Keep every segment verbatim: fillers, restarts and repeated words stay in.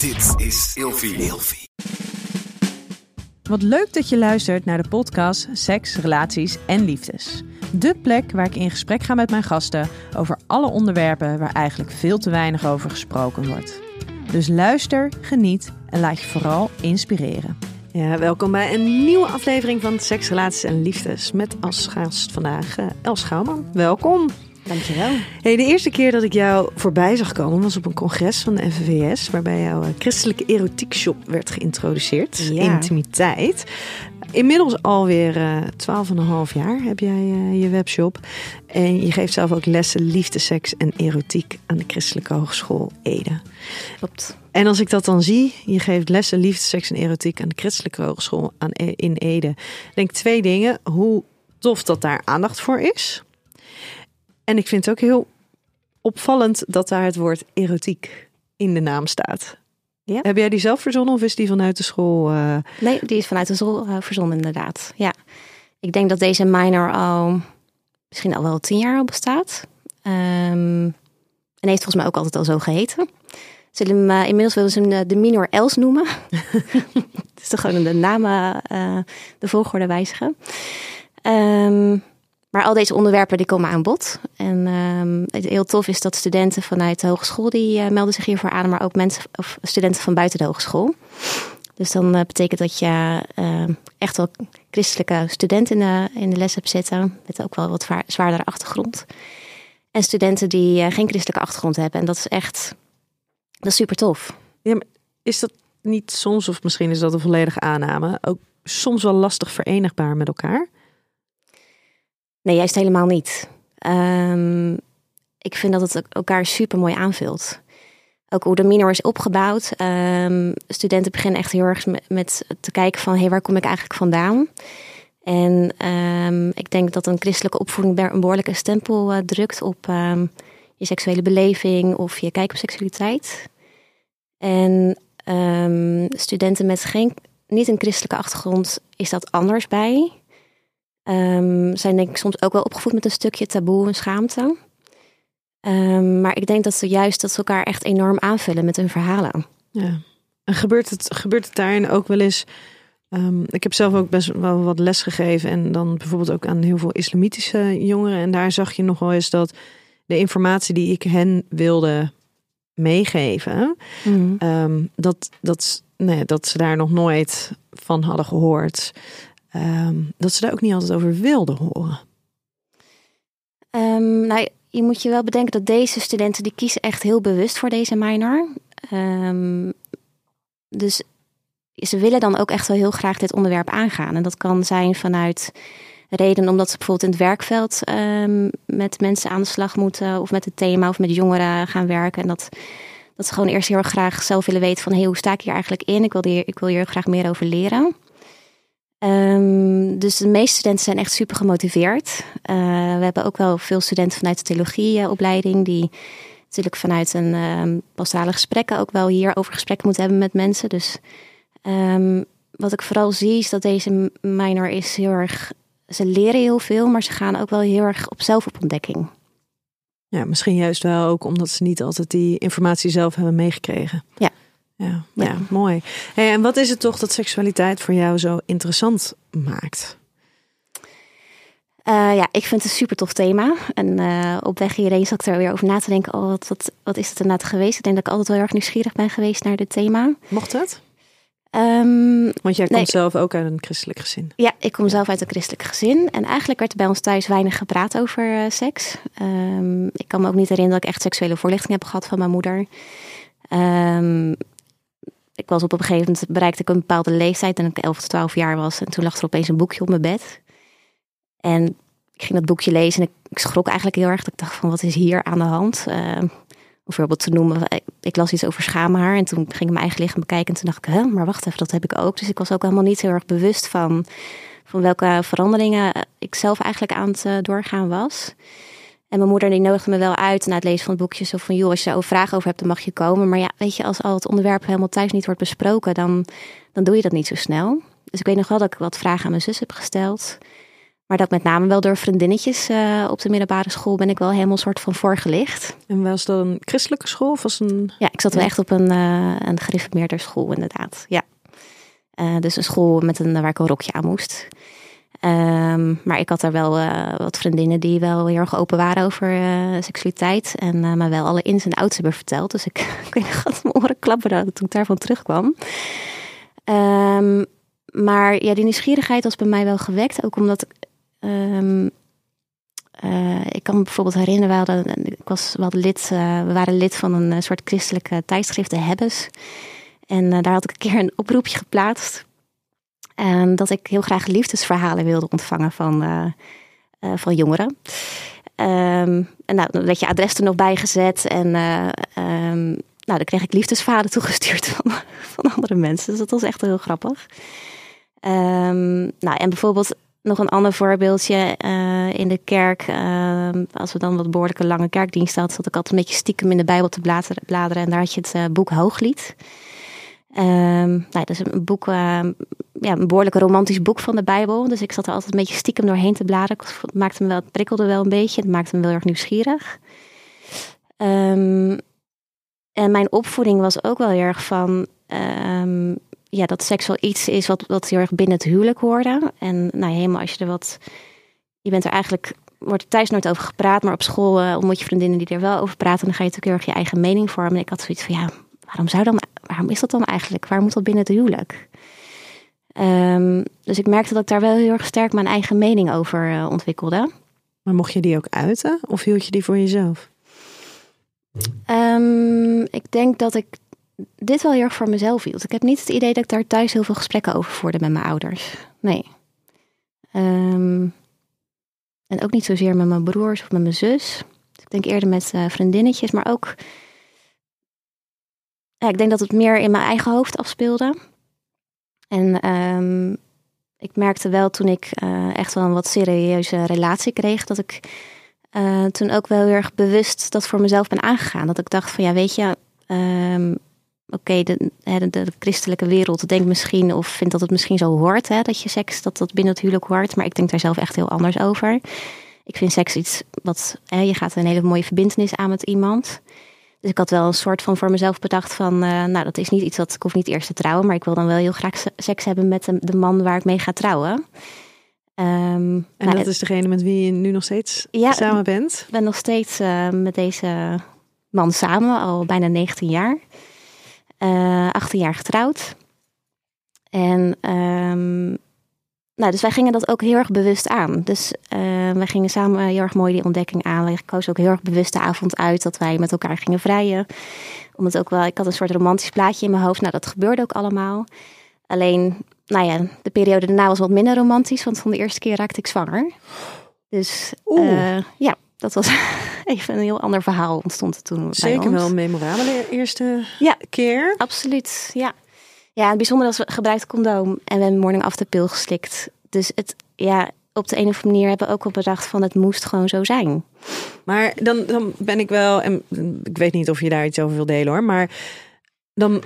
Dit is Ilfie. Ilfie. Wat leuk dat je luistert naar de podcast Seks, Relaties en Liefdes. De plek waar ik in gesprek ga met mijn gasten over alle onderwerpen waar eigenlijk veel te weinig over gesproken wordt. Dus luister, geniet en laat je vooral inspireren. Ja, welkom bij een nieuwe aflevering van Seks, Relaties en Liefdes. Met als gast vandaag uh, Els Schouwman. Welkom. Dankjewel. Hey, de eerste keer dat ik jou voorbij zag komen was op een congres van de N V V S, waarbij jouw christelijke erotiekshop werd geïntroduceerd. Ja. Intimiteit. Inmiddels alweer uh, twaalf en een half jaar heb jij uh, je webshop. En je geeft zelf ook lessen liefde, seks en erotiek aan de Christelijke Hogeschool Ede. Klopt. En als ik dat dan zie, je geeft lessen liefde, seks en erotiek aan de Christelijke Hogeschool aan, in Ede. Denk twee dingen. Hoe tof dat daar aandacht voor is. En ik vind het ook heel opvallend dat daar het woord erotiek in de naam staat. Ja. Heb jij die zelf verzonnen of is die vanuit de school? Uh... Nee, die is vanuit de school uh, verzonnen inderdaad. Ja. Ik denk dat deze minor al misschien al wel tien jaar al bestaat. Um, en heeft volgens mij ook altijd al zo geheten. Zullen hem, uh, inmiddels willen ze hem uh, de minor Els noemen. Het is toch gewoon de namen, uh, de volgorde wijzigen. Um, Maar al deze onderwerpen die komen aan bod. En um, het heel tof is dat studenten vanuit de hogeschool die uh, melden zich hiervoor aan, maar ook mensen of studenten van buiten de hogeschool. Dus dan uh, betekent dat je uh, echt wel christelijke studenten in de, in de les hebt zitten, met ook wel wat vaar, zwaardere achtergrond. En studenten die uh, geen christelijke achtergrond hebben. En dat is echt, dat is super tof. Ja, maar is dat niet soms, of misschien is dat een volledige aanname, ook soms wel lastig verenigbaar met elkaar? Nee, juist helemaal niet. Um, ik vind dat het elkaar super mooi aanvult. Ook hoe de minor is opgebouwd. Um, studenten beginnen echt heel erg met, met te kijken van, hé, hey, waar kom ik eigenlijk vandaan? En um, ik denk dat een christelijke opvoeding een behoorlijke stempel uh, drukt op um, je seksuele beleving of je kijk op seksualiteit. En um, studenten met geen, niet een christelijke achtergrond is dat anders bij. Um, zijn denk ik soms ook wel opgevoed met een stukje taboe en schaamte. Um, maar ik denk dat ze juist dat ze elkaar echt enorm aanvullen met hun verhalen. Ja. En gebeurt het, gebeurt het daarin ook wel eens? Um, ik heb zelf ook best wel wat les gegeven. En dan bijvoorbeeld ook aan heel veel islamitische jongeren. En daar zag je nog wel eens dat de informatie die ik hen wilde meegeven. Mm. Um, dat, dat, nee, dat ze daar nog nooit van hadden gehoord. Um, dat ze daar ook niet altijd over wilden horen. Um, nou, je moet je wel bedenken dat deze studenten die kiezen echt heel bewust voor deze minor. Um, dus ze willen dan ook echt wel heel graag dit onderwerp aangaan. En dat kan zijn vanuit reden omdat ze bijvoorbeeld in het werkveld um, met mensen aan de slag moeten, of met het thema of met jongeren gaan werken. En dat, dat ze gewoon eerst heel erg graag zelf willen weten van, hé, hey, hoe sta ik hier eigenlijk in? Ik wil hier, ik wil hier graag meer over leren. Um, dus de meeste studenten zijn echt super gemotiveerd. Uh, we hebben ook wel veel studenten vanuit de theologieopleiding die natuurlijk vanuit een um, pastorale gesprekken ook wel hier over gesprekken moeten hebben met mensen. Dus um, wat ik vooral zie is dat deze minor is heel erg, ze leren heel veel, maar ze gaan ook wel heel erg op zelfopontdekking. Ja, misschien juist wel ook omdat ze niet altijd die informatie zelf hebben meegekregen. Ja. Ja, ja. ja, mooi. Hey, en wat is het toch dat seksualiteit voor jou zo interessant maakt? Uh, ja, ik vind het een super tof thema. En uh, op weg hierheen zat ik er weer over na te denken. Oh, wat, wat, wat is het inderdaad geweest? Ik denk dat ik altijd wel heel erg nieuwsgierig ben geweest naar dit thema. Mocht het? Um, Want jij komt nee. zelf ook uit een christelijk gezin. Ja, ik kom zelf uit een christelijk gezin. En eigenlijk werd er bij ons thuis weinig gepraat over uh, seks. Um, ik kan me ook niet herinneren dat ik echt seksuele voorlichting heb gehad van mijn moeder. Um, Ik was op een gegeven moment, bereikte ik een bepaalde leeftijd en ik elf tot twaalf jaar was. En toen lag er opeens een boekje op mijn bed. En ik ging dat boekje lezen en ik, ik schrok eigenlijk heel erg. Dat ik dacht van, wat is hier aan de hand? Uh, bijvoorbeeld te noemen, ik, ik las iets over schaamhaar. En toen ging ik mijn eigen lichaam bekijken. En toen dacht ik, huh, maar wacht even, dat heb ik ook. Dus ik was ook helemaal niet heel erg bewust van, van welke veranderingen ik zelf eigenlijk aan het uh, doorgaan was. En mijn moeder die nodigde me wel uit na het lezen van het boekje. Zo van, joh, als je daar vragen over hebt, dan mag je komen. Maar ja, weet je, als al het onderwerp helemaal thuis niet wordt besproken, dan, dan doe je dat niet zo snel. Dus ik weet nog wel dat ik wat vragen aan mijn zus heb gesteld. Maar dat met name wel door vriendinnetjes uh, op de middelbare school ben ik wel helemaal soort van voorgelicht. En was dat een christelijke school of was een... Ja, ik zat wel echt op een, uh, een gereformeerde school inderdaad. Ja. Uh, dus een school met een, waar ik een rokje aan moest. Um, maar ik had daar wel uh, wat vriendinnen die wel heel erg open waren over uh, seksualiteit. En uh, me wel alle ins en outs hebben verteld. Dus ik, ik weet nog dat mijn oren klapperen toen ik daarvan terugkwam. Um, maar ja, die nieuwsgierigheid was bij mij wel gewekt. Ook omdat um, uh, ik kan me bijvoorbeeld herinneren, we, hadden, ik was, we, hadden lid, uh, we waren lid van een soort christelijke tijdschrift, de Hebbes. En uh, daar had ik een keer een oproepje geplaatst. En dat ik heel graag liefdesverhalen wilde ontvangen van, uh, uh, van jongeren. Um, en nou, dan werd je adres er nog bijgezet. En uh, um, nou, dan kreeg ik liefdesverhalen toegestuurd van, van andere mensen. Dus dat was echt heel grappig. Um, nou, en bijvoorbeeld nog een ander voorbeeldje. Uh, in de kerk, uh, als we dan wat behoorlijke lange kerkdienst hadden, zat ik altijd een beetje stiekem in de Bijbel te bladeren. bladeren en daar had je het uh, boek Hooglied. Um, nou, dat is een boek, uh, ja, een behoorlijk romantisch boek van de Bijbel. Dus ik zat er altijd een beetje stiekem doorheen te bladeren. Het maakte me wel, het prikkelde wel een beetje. Het maakte me wel erg nieuwsgierig. Um, en mijn opvoeding was ook wel heel erg van, um, ja, dat seks wel iets is wat, wat heel erg binnen het huwelijk hoorde. En nou, helemaal als je er wat, je bent er eigenlijk, wordt er thuis nooit over gepraat, maar op school uh, ontmoet je vriendinnen die er wel over praten. En dan ga je natuurlijk heel erg je eigen mening vormen. En ik had zoiets van, ja, waarom zou dan, waarom is dat dan eigenlijk? Waar moet dat binnen het huwelijk? Um, dus ik merkte dat ik daar wel heel erg sterk mijn eigen mening over uh, ontwikkelde. Maar mocht je die ook uiten? Of hield je die voor jezelf? Um, ik denk dat ik dit wel heel erg voor mezelf hield. Ik heb niet het idee dat ik daar thuis heel veel gesprekken over voerde met mijn ouders. Nee. Um, en ook niet zozeer met mijn broers of met mijn zus. Dus ik denk eerder met uh, vriendinnetjes, maar ook... Ja, ik denk dat het meer in mijn eigen hoofd afspeelde. En um, ik merkte wel toen ik uh, echt wel een wat serieuze relatie kreeg, dat ik uh, toen ook wel heel erg bewust dat voor mezelf ben aangegaan. Dat ik dacht van ja, weet je, um, oké, okay, de, de, de christelijke wereld denkt misschien of vindt dat het misschien zo hoort, hè, dat je seks, dat dat binnen het huwelijk hoort. Maar ik denk daar zelf echt heel anders over. Ik vind seks iets wat, hè, je gaat een hele mooie verbintenis aan met iemand. Dus ik had wel een soort van voor mezelf bedacht van, uh, nou dat is niet iets dat ik hoef niet eerst te trouwen, maar ik wil dan wel heel graag seks hebben met de, de man waar ik mee ga trouwen. Um, en nou, dat is degene met wie je nu nog steeds ja, samen bent? Ik ben nog steeds uh, met deze man samen, al bijna negentien jaar. Uh, achttien jaar getrouwd. En um, nou, dus wij gingen dat ook heel erg bewust aan. Dus uh, wij gingen samen heel erg mooi die ontdekking aan. Wij kozen ook heel erg bewust de avond uit dat wij met elkaar gingen vrijen. Omdat ook wel, ik had een soort romantisch plaatje in mijn hoofd. Nou, dat gebeurde ook allemaal. Alleen, nou ja, de periode daarna was wat minder romantisch. Want van de eerste keer raakte ik zwanger. Dus uh, ja, dat was even een heel ander verhaal ontstond er toen. Zeker wel een memorabele eerste ja, keer. Absoluut, ja. Ja, het bijzonder was, we gebruikten condoom en we hebben morning after pill geslikt. Dus het, ja, op de een of andere manier hebben we ook wel bedacht van het moest gewoon zo zijn. Maar dan, dan ben ik wel, en ik weet niet of je daar iets over wil delen hoor, maar dan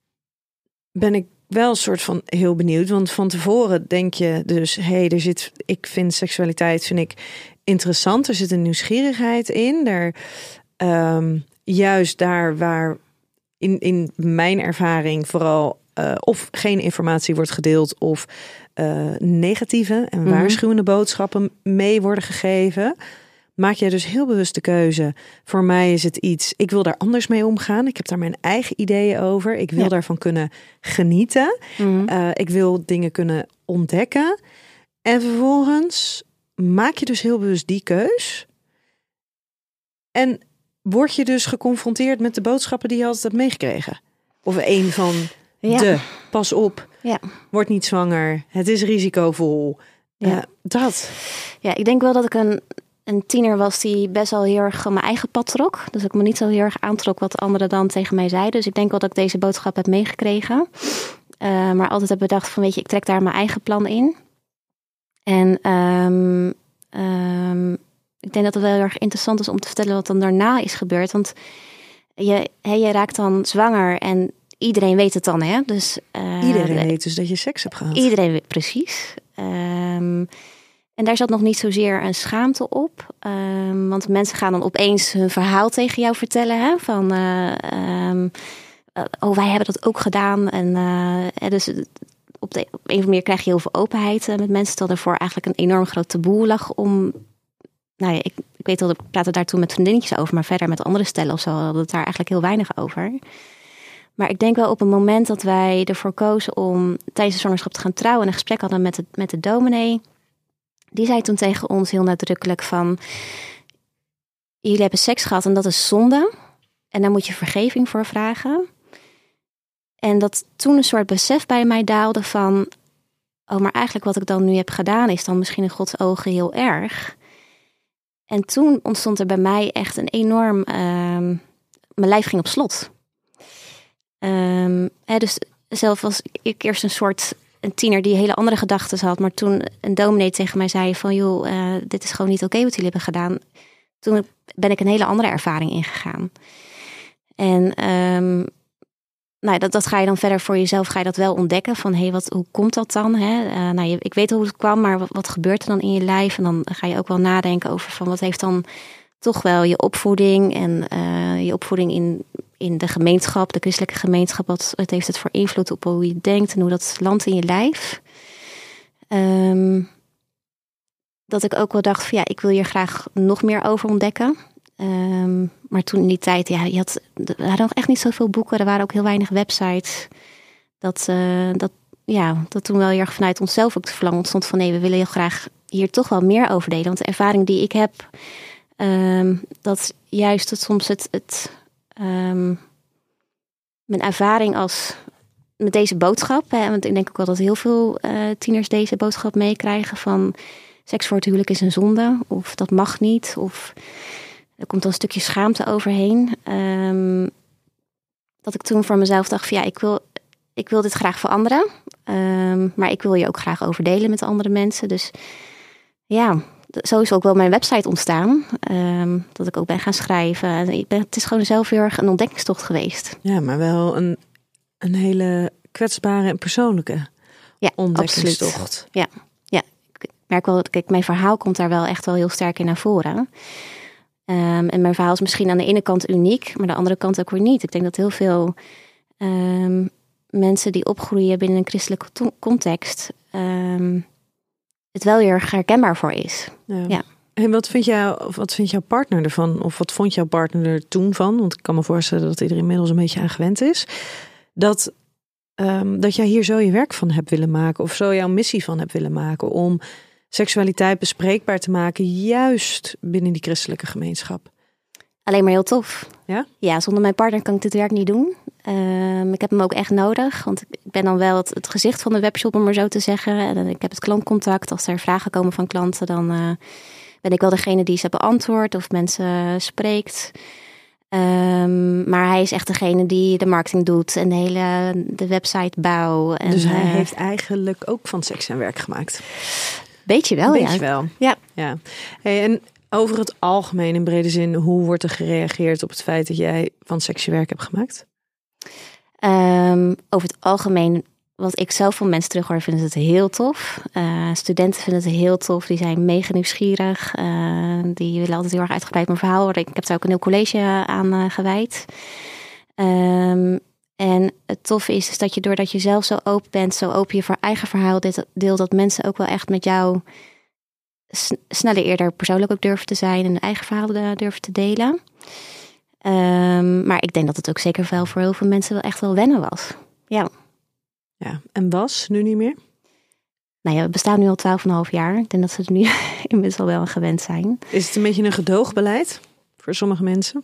ben ik wel een soort van heel benieuwd. Want van tevoren denk je dus, hé, hey, er zit, ik vind seksualiteit vind ik interessant. Er zit een nieuwsgierigheid in. Er, um, juist daar waar in, in mijn ervaring vooral Uh, of geen informatie wordt gedeeld of uh, negatieve en mm-hmm. waarschuwende boodschappen mee worden gegeven, maak jij dus heel bewust de keuze. Voor mij is het iets, ik wil daar anders mee omgaan. Ik heb daar mijn eigen ideeën over. Ik wil ja. daarvan kunnen genieten. Mm-hmm. Uh, ik wil dingen kunnen ontdekken. En vervolgens maak je dus heel bewust die keus. En word je dus geconfronteerd met de boodschappen die je altijd hebt meegekregen. Of een van... Ja. De, pas op, ja. Word niet zwanger, het is risicovol. Ja. Uh, dat. Ja, ik denk wel dat ik een, een tiener was die best wel heel erg mijn eigen pad trok. Dus ik me niet zo heel erg aantrok wat anderen dan tegen mij zeiden. Dus ik denk wel dat ik deze boodschap heb meegekregen. Uh, maar altijd heb bedacht van, weet je, ik trek daar mijn eigen plan in. En um, um, ik denk dat het wel heel erg interessant is om te vertellen wat dan daarna is gebeurd. Want je, hey, je raakt dan zwanger en iedereen weet het dan, hè? Dus, uh, iedereen weet dus dat je seks hebt gehad. Iedereen weet, precies. Um, En daar zat nog niet zozeer een schaamte op. Um, want mensen gaan dan opeens hun verhaal tegen jou vertellen. Hè? Van, uh, um, uh, oh, wij hebben dat ook gedaan. En uh, dus op, de, op een of andere manier krijg je heel veel openheid uh, met mensen. Terwijl ervoor eigenlijk een enorm groot taboe lag om... Nou ja, ik, ik weet wel, ik praatte daar toen met vriendinnetjes over. Maar verder met andere stellen of zo hadden het daar eigenlijk heel weinig over. Maar ik denk wel op een moment dat wij ervoor kozen om tijdens de zwangerschap te gaan trouwen... en een gesprek hadden met de, met de dominee... Die zei toen tegen ons heel nadrukkelijk van... Jullie hebben seks gehad en dat is zonde. En daar moet je vergeving voor vragen. En dat toen een soort besef bij mij daalde van... Oh, maar eigenlijk wat ik dan nu heb gedaan... is dan misschien in Gods ogen heel erg. En toen ontstond er bij mij echt een enorm... Um, mijn lijf ging op slot. Um, hè, dus zelf was ik eerst een soort... een tiener die hele andere gedachten had. Maar toen een dominee tegen mij zei van... joh, uh, dit is gewoon niet oké wat jullie hebben gedaan. Toen ben ik een hele andere ervaring ingegaan. En um, nou, dat, dat ga je dan verder voor jezelf... ga je dat wel ontdekken van... hé, hey, wat, hoe komt dat dan? Hè? Uh, nou, je, ik weet hoe het kwam, maar wat, wat gebeurt er dan in je lijf? En dan ga je ook wel nadenken over... van wat heeft dan toch wel je opvoeding... en uh, je opvoeding in... in de gemeenschap, de christelijke gemeenschap, wat het heeft het voor invloed op hoe je denkt en hoe dat landt in je lijf. Um, dat ik ook wel dacht van ja, ik wil hier graag nog meer over ontdekken. Um, maar toen in die tijd, ja, je had, er hadden nog echt niet zoveel boeken, er waren ook heel weinig websites. Dat, uh, dat, ja, dat toen wel heel erg vanuit onszelf ook het verlangen ontstond van nee, we willen heel graag hier toch wel meer over delen. Want de ervaring die ik heb, um, dat juist het soms het... het Um, mijn ervaring als met deze boodschap, hè, want ik denk ook wel dat heel veel uh, tieners deze boodschap meekrijgen van seks voor het huwelijk is een zonde, of dat mag niet, of er komt dan een stukje schaamte overheen. Um, dat ik toen voor mezelf dacht van ja, ik wil, ik wil dit graag veranderen, um, maar ik wil je ook graag over delen met andere mensen. Dus ja, zo is ook wel mijn website ontstaan. Um, dat ik ook ben gaan schrijven. Ik ben, het is gewoon zelf heel erg een ontdekkingstocht geweest. Ja, maar wel een, een hele kwetsbare en persoonlijke ja, ontdekkingstocht. Absoluut. Ja, ja, ik merk wel dat kijk, mijn verhaal komt daar wel echt wel heel sterk in naar voren. Um, en mijn verhaal is misschien aan de ene kant uniek, maar aan de andere kant ook weer niet. Ik denk dat heel veel um, mensen die opgroeien binnen een christelijke to- context... Um, het wel heel erg herkenbaar voor is. Ja. Ja. En wat vind jij, wat vindt jouw partner ervan? Of wat vond jouw partner er toen van? Want ik kan me voorstellen dat hij er inmiddels een beetje aan gewend is. Dat, um, dat jij hier zo je werk van hebt willen maken. Of zo jouw missie van hebt willen maken. Om seksualiteit bespreekbaar te maken. Juist binnen die christelijke gemeenschap. Alleen maar heel tof. Ja? Ja, zonder mijn partner kan ik dit werk niet doen. Um, ik heb hem ook echt nodig. Want ik ben dan wel het, het gezicht van de webshop, om maar zo te zeggen. En ik heb het klantcontact. Als er vragen komen van klanten, dan uh, ben ik wel degene die ze beantwoordt of mensen spreekt. Um, maar hij is echt degene die de marketing doet en de hele de websitebouw. En, dus hij uh, heeft eigenlijk ook van seks zijn werk gemaakt. Beetje wel, Beetje ja. wel. Ja. ja. Hey, en over het algemeen in brede zin, hoe wordt er gereageerd op het feit dat jij van seks je werk hebt gemaakt? Um, over het algemeen, wat ik zelf van mensen terughoor, vinden het heel tof. Uh, studenten vinden het heel tof. Die zijn mega nieuwsgierig. Uh, die willen altijd heel erg uitgebreid mijn verhaal horen. Ik heb daar ook een heel college aan uh, gewijd. Um, en het toffe is, is dat je doordat je zelf zo open bent, zo open je voor eigen verhaal deelt, dat mensen ook wel echt met jou s- sneller eerder persoonlijk ook durven te zijn en hun eigen verhaal durven te delen. Um, maar ik denk dat het ook zeker wel voor heel veel mensen wel echt wel wennen was. Ja. Ja, en was nu niet meer? Nou ja, we bestaan nu al twaalf en een half jaar. Ik denk dat ze er nu inmiddels al wel aan gewend zijn. Is het een beetje een gedoogbeleid voor sommige mensen?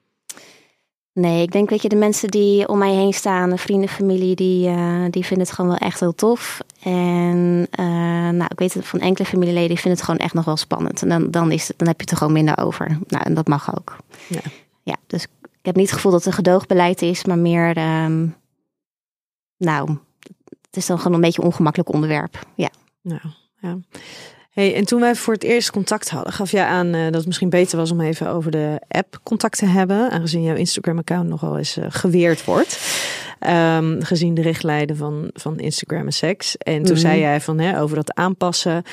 Nee, ik denk, weet je, de mensen die om mij heen staan, de vrienden, familie, die, uh, die vinden het gewoon wel echt heel tof. En uh, nou, ik weet het van enkele familieleden, die vinden het gewoon echt nog wel spannend. En dan, dan, is het, dan heb je het er gewoon minder over. Nou, en dat mag ook. Ja. Ja, dus ik heb niet het gevoel dat het een gedoogbeleid is, maar meer, um, nou, het is dan gewoon een beetje een ongemakkelijk onderwerp. Ja. Nou, ja. Hey, en toen wij voor het eerst contact hadden, gaf jij aan uh, dat het misschien beter was om even over de app contact te hebben, aangezien jouw Instagram-account nogal eens uh, geweerd wordt, um, gezien de richtlijnen van, van Instagram en seks. En toen mm-hmm. zei jij van hè, over dat aanpassen.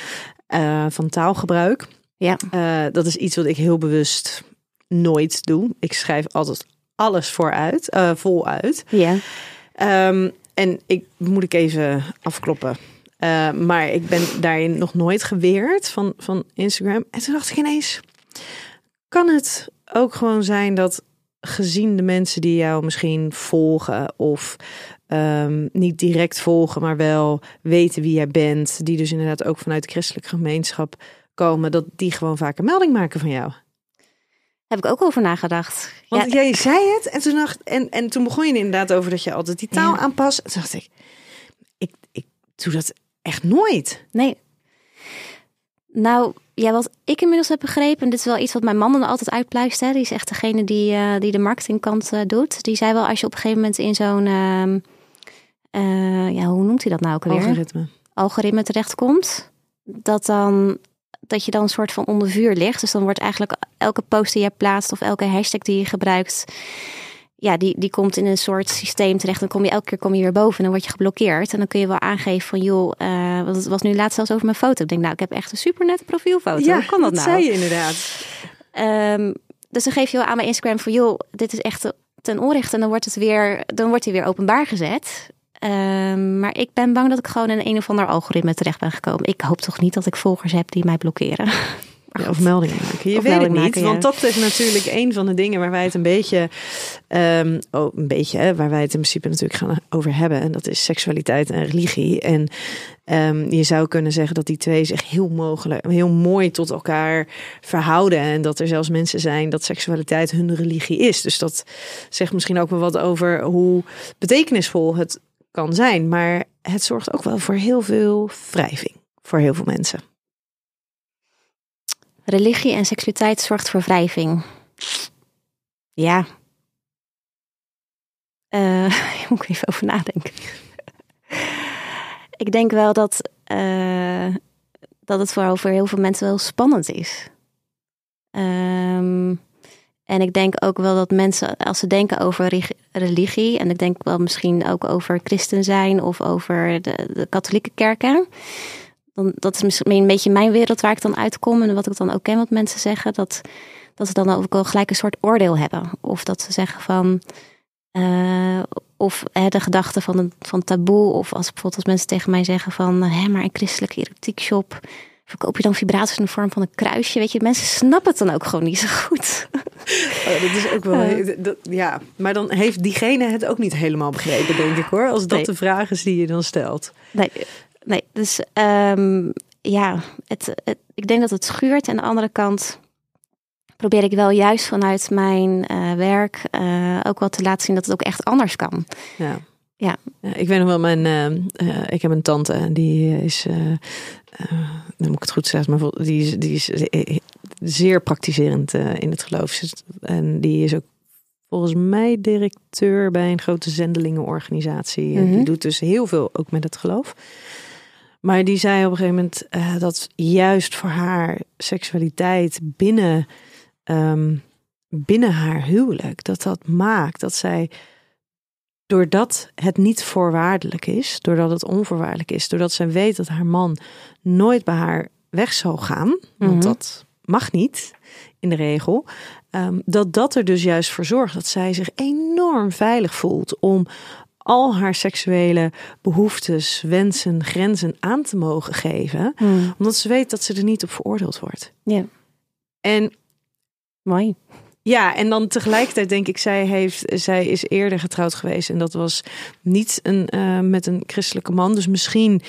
uh, van taalgebruik. Ja. Uh, dat is iets wat ik heel bewust nooit doe. Ik schrijf altijd alles vooruit, uh, voluit. Ja. Um, en ik moet ik even afkloppen. Uh, maar ik ben daarin nog nooit geweerd van, van Instagram. En toen dacht ik ineens, kan het ook gewoon zijn dat gezien de mensen die jou misschien volgen of um, niet direct volgen, maar wel weten wie jij bent, die dus inderdaad ook vanuit de christelijke gemeenschap komen, dat die gewoon vaak een melding maken van jou? Heb ik ook over nagedacht. Want ja. jij zei het en toen, dacht, en, en toen begon je inderdaad over dat je altijd die taal ja. aanpast. En toen dacht ik, ik, ik doe dat echt nooit. Nee. Nou, ja, wat ik inmiddels heb begrepen, en dit is wel iets wat mijn man dan altijd uitpluist, hè, die is echt degene die, uh, die de marketingkant uh, doet. Die zei wel, als je op een gegeven moment in zo'n, uh, uh, ja, hoe noemt hij dat nou ook weer? Algoritme. Algoritme terechtkomt, dat dan... dat je dan een soort van onder vuur ligt. Dus dan wordt eigenlijk elke post die je plaatst of elke hashtag die je gebruikt, ja, die, die komt in een soort systeem terecht. Dan kom je elke keer kom je weer boven en dan word je geblokkeerd. En dan kun je wel aangeven van, joh, uh, want het was nu laatst zelfs over mijn foto. Ik denk, nou, ik heb echt een super nette profielfoto. Ja, hoe kan dat, dat nou? zei je inderdaad. Um, dus dan geef je wel aan mijn Instagram van, joh, dit is echt ten onrechte. En dan wordt het weer, dan wordt hij weer openbaar gezet. Um, maar ik ben bang dat ik gewoon in een of ander algoritme terecht ben gekomen. Ik hoop toch niet dat ik volgers heb die mij blokkeren. Ja, of meldingen maken. Je of weet het niet, maken, ja. Want dat is natuurlijk een van de dingen waar wij het een beetje, um, oh, een beetje, hè, waar wij het in principe natuurlijk gaan over hebben. En dat is seksualiteit en religie. En um, je zou kunnen zeggen dat die twee zich heel mogelijk, heel mooi tot elkaar verhouden. En dat er zelfs mensen zijn dat seksualiteit hun religie is. Dus dat zegt misschien ook wel wat over hoe betekenisvol het kan zijn. Maar het zorgt ook wel voor heel veel wrijving voor heel veel mensen. Religie en seksualiteit zorgt voor wrijving. Ja. Uh, moet ik even over nadenken. Ik denk wel dat, uh, dat het vooral voor heel veel mensen wel spannend is. Um, en ik denk ook wel dat mensen, als ze denken over religie, en ik denk wel misschien ook over christen zijn of over de, de katholieke kerken, dan, dat is misschien een beetje mijn wereld waar ik dan uitkom. En wat ik dan ook ken wat mensen zeggen. Dat, dat ze dan ook wel gelijk een soort oordeel hebben. Of dat ze zeggen van... Uh, of hè, de gedachte van, een, van taboe. Of als bijvoorbeeld als mensen tegen mij zeggen van... Hé, maar een christelijke erotiekshop... verkoop je dan vibraties in de vorm van een kruisje? Weet je, mensen snappen het dan ook gewoon niet zo goed. Oh, dat is ook wel... Uh, dat, ja, maar dan heeft diegene het ook niet helemaal begrepen, denk ik hoor. Als dat nee. de vraag is die je dan stelt. Nee, Nee, dus um, ja, het, het, ik denk dat het schuurt. En aan de andere kant probeer ik wel juist vanuit mijn uh, werk uh, ook wel te laten zien dat het ook echt anders kan. Ja. Ja. Ja, ik weet nog wel, mijn, uh, uh, ik heb een tante en die is, uh, uh, dan moet ik het goed zeggen, maar die is, die is zeer praktiserend uh, in het geloof. En die is ook volgens mij directeur bij een grote zendelingenorganisatie. Mm-hmm. Die doet dus heel veel ook met het geloof. Maar die zei op een gegeven moment uh, dat juist voor haar seksualiteit binnen, um, binnen haar huwelijk, dat dat maakt dat zij, doordat het niet voorwaardelijk is, doordat het onvoorwaardelijk is, doordat zij weet dat haar man nooit bij haar weg zal gaan, want mm-hmm. dat mag niet in de regel, um, dat dat er dus juist voor zorgt dat zij zich enorm veilig voelt om al haar seksuele behoeftes, wensen, grenzen aan te mogen geven. Mm. Omdat ze weet dat ze er niet op veroordeeld wordt. Ja. En mooi. Ja, en dan tegelijkertijd denk ik, zij, heeft, zij is eerder getrouwd geweest. En dat was niet een, uh, met een christelijke man. Dus misschien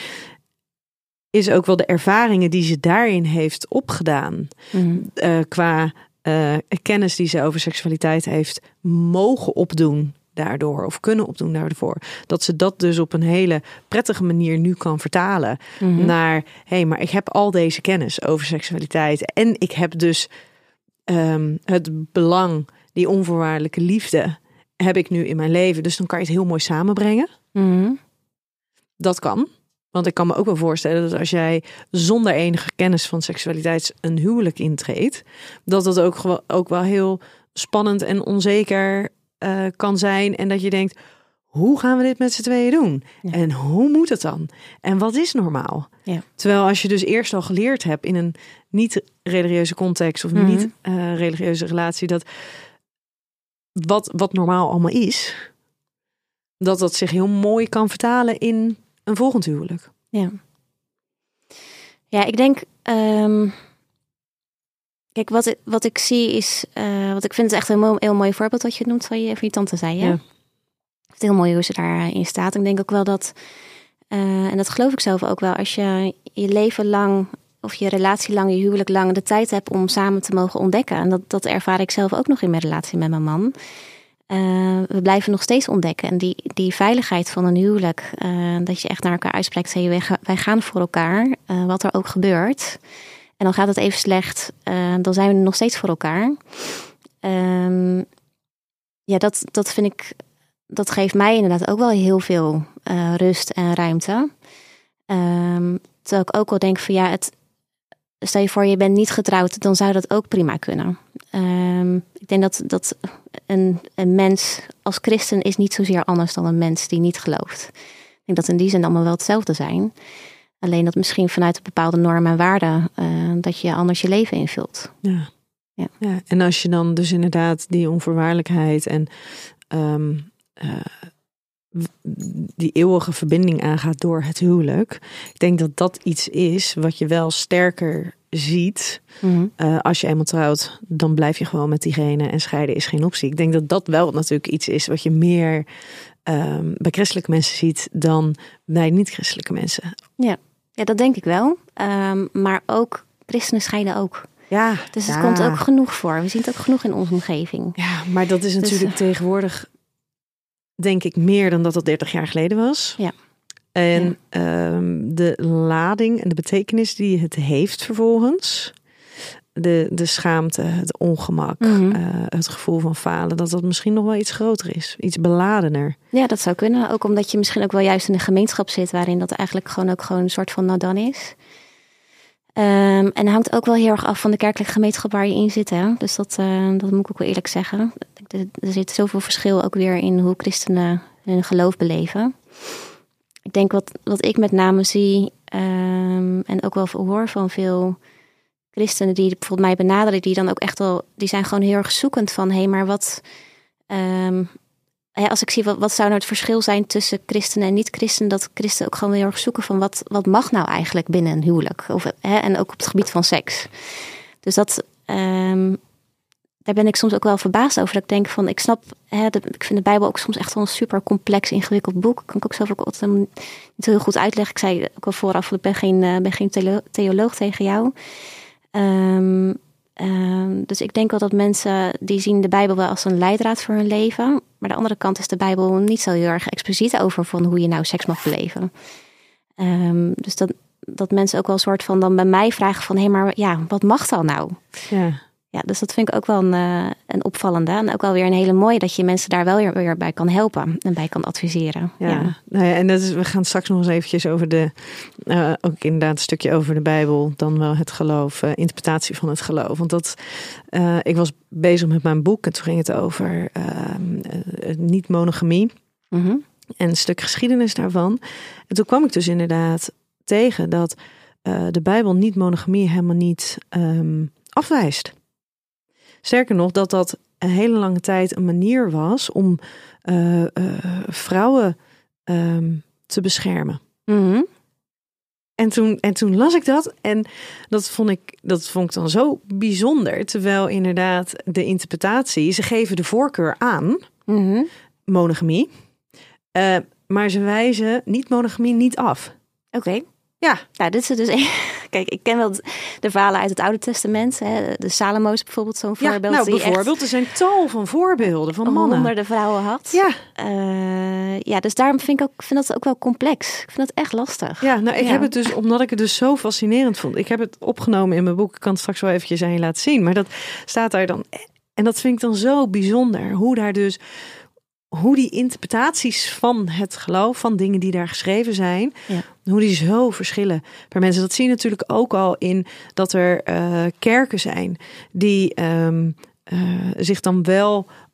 is ook wel de ervaringen die ze daarin heeft opgedaan. Mm. Uh, qua uh, kennis die ze over seksualiteit heeft mogen opdoen daardoor, of kunnen opdoen daarvoor, dat ze dat dus op een hele prettige manier nu kan vertalen mm-hmm. naar, hé, hey, maar ik heb al deze kennis over seksualiteit en ik heb dus um, het belang, die onvoorwaardelijke liefde, heb ik nu in mijn leven, dus dan kan je het heel mooi samenbrengen. Mm-hmm. Dat kan, want ik kan me ook wel voorstellen dat als jij zonder enige kennis van seksualiteit een huwelijk intreedt, dat dat ook, ook wel heel spannend en onzeker Uh, kan zijn en dat je denkt, hoe gaan we dit met z'n tweeën doen? Ja. En hoe moet het dan? En wat is normaal? Ja. Terwijl als je dus eerst al geleerd hebt in een niet-religieuze context of Mm-hmm. niet-religieuze uh, relatie, dat wat, wat normaal allemaal is, dat dat zich heel mooi kan vertalen in een volgend huwelijk. Ja, ja ik denk... Um... Kijk, wat, wat ik zie is... Uh, wat ik vind het echt een heel, heel mooi voorbeeld wat je noemt van je, van je tante zei. Hè? Ja. Het is heel mooi hoe ze daarin staat. Ik denk ook wel dat... Uh, en dat geloof ik zelf ook wel. Als je je leven lang... of je relatie lang, je huwelijk lang... de tijd hebt om samen te mogen ontdekken. En dat, dat ervaar ik zelf ook nog in mijn relatie met mijn man. Uh, we blijven nog steeds ontdekken. En die, die veiligheid van een huwelijk... Uh, dat je echt naar elkaar uitspreekt... Zeg je, wij, wij gaan voor elkaar, uh, wat er ook gebeurt... En dan gaat het even slecht, uh, dan zijn we nog steeds voor elkaar. Um, ja, dat, dat vind ik, dat geeft mij inderdaad ook wel heel veel uh, rust en ruimte. Um, terwijl ik ook wel denk van ja, het, stel je voor je bent niet getrouwd, dan zou dat ook prima kunnen. Um, ik denk dat, dat een, een mens als christen is niet zozeer anders dan een mens die niet gelooft. Ik denk dat in die zin allemaal wel hetzelfde zijn. Alleen dat misschien vanuit een bepaalde normen en waarden... Uh, dat je anders je leven invult. Ja. Ja. Ja. En als je dan dus inderdaad die onvoorwaardelijkheid... en um, uh, die eeuwige verbinding aangaat door het huwelijk... ik denk dat dat iets is wat je wel sterker ziet... Mm-hmm. Uh, als je eenmaal trouwt, dan blijf je gewoon met diegene... en scheiden is geen optie. Ik denk dat dat wel natuurlijk iets is wat je meer... Um, bij christelijke mensen ziet dan bij niet-christelijke mensen. Ja. Ja, dat denk ik wel. Um, maar ook christenen scheiden ook. Ja, dus het ja. komt ook genoeg voor. We zien het ook genoeg in onze omgeving. Ja, maar dat is natuurlijk dus, uh, tegenwoordig, denk ik, meer dan dat dat dertig jaar geleden was. Ja. En ja. Um, de lading en de betekenis die het heeft vervolgens... De, de schaamte, het ongemak, mm-hmm. uh, het gevoel van falen... dat dat misschien nog wel iets groter is. Iets beladener. Ja, dat zou kunnen. Ook omdat je misschien ook wel juist in een gemeenschap zit... waarin dat eigenlijk gewoon ook gewoon een soort van nou dan is. Um, en hangt ook wel heel erg af van de kerkelijke gemeenschap waar je in zit. Hè? Dus dat, uh, dat moet ik ook wel eerlijk zeggen. Er, er zit zoveel verschil ook weer in hoe christenen hun geloof beleven. Ik denk wat, wat ik met name zie... Um, en ook wel hoor van veel... christenen die bijvoorbeeld mij benaderen, die dan ook echt wel, die zijn gewoon heel erg zoekend van, hé, hey, maar wat, um, ja, als ik zie wat, wat zou nou het verschil zijn tussen christenen en niet-christenen, dat christenen ook gewoon heel erg zoeken van wat, wat mag nou eigenlijk binnen een huwelijk, of, hè, en ook op het gebied van seks. Dus dat, um, daar ben ik soms ook wel verbaasd over. Dat ik denk van, ik snap, hè, de, ik vind de Bijbel ook soms echt wel een super complex, ingewikkeld boek. Kan ik ook zelf ook altijd niet heel goed uitleggen. Ik zei ook al vooraf, ik ben geen, uh, ben geen theoloog tegen jou. Um, um, dus ik denk wel dat mensen die zien de Bijbel wel als een leidraad voor hun leven. Maar aan de andere kant is de Bijbel niet zo heel erg expliciet over van hoe je nou seks mag beleven. Um, dus dat, dat mensen ook wel een soort van dan bij mij vragen van hé, hey, maar ja, wat mag dan nou? Ja. Ja, dus dat vind ik ook wel een, uh, een opvallende. En ook wel weer een hele mooie dat je mensen daar wel weer, weer bij kan helpen en bij kan adviseren. Ja, ja. Nou ja, en dat is, we gaan straks nog eens eventjes over de, uh, ook inderdaad een stukje over de Bijbel, dan wel het geloof, uh, interpretatie van het geloof. Want dat, uh, ik was bezig met mijn boek en toen ging het over uh, uh, niet-monogamie Mm-hmm. en een stuk geschiedenis daarvan. En toen kwam ik dus inderdaad tegen dat uh, de Bijbel niet-monogamie helemaal niet um, afwijst. Sterker nog, dat dat een hele lange tijd een manier was om uh, uh, vrouwen um, te beschermen. Mm-hmm. En toen, en toen las ik dat en dat vond ik, dat vond ik dan zo bijzonder. Terwijl inderdaad de interpretatie, ze geven de voorkeur aan, Mm-hmm. monogamie. Uh, maar ze wijzen niet-monogamie niet af. Oké. Okay. Ja. Nou, dit is dus... Kijk, ik ken wel de verhalen uit het Oude Testament. Hè. De Salomo is bijvoorbeeld zo'n ja, voorbeeld. Nou, die bijvoorbeeld, echt er zijn tal van voorbeelden van mannen. honderden vrouwen had. Ja. Uh, ja, dus daarom vind ik, ook, vind dat ook wel complex. Ik vind dat echt lastig. Ja, nou, ik ja. heb het dus, omdat ik het dus zo fascinerend vond. Ik heb het opgenomen in mijn boek. Ik kan het straks wel eventjes aan je laten zien. Maar dat staat daar dan... En dat vind ik dan zo bijzonder. Hoe daar dus... Hoe die interpretaties van het geloof, van dingen die daar geschreven zijn, ja. hoe die zo verschillen per mensen. Dat zie je natuurlijk ook al in dat er uh, kerken zijn die um, uh, zich dan wel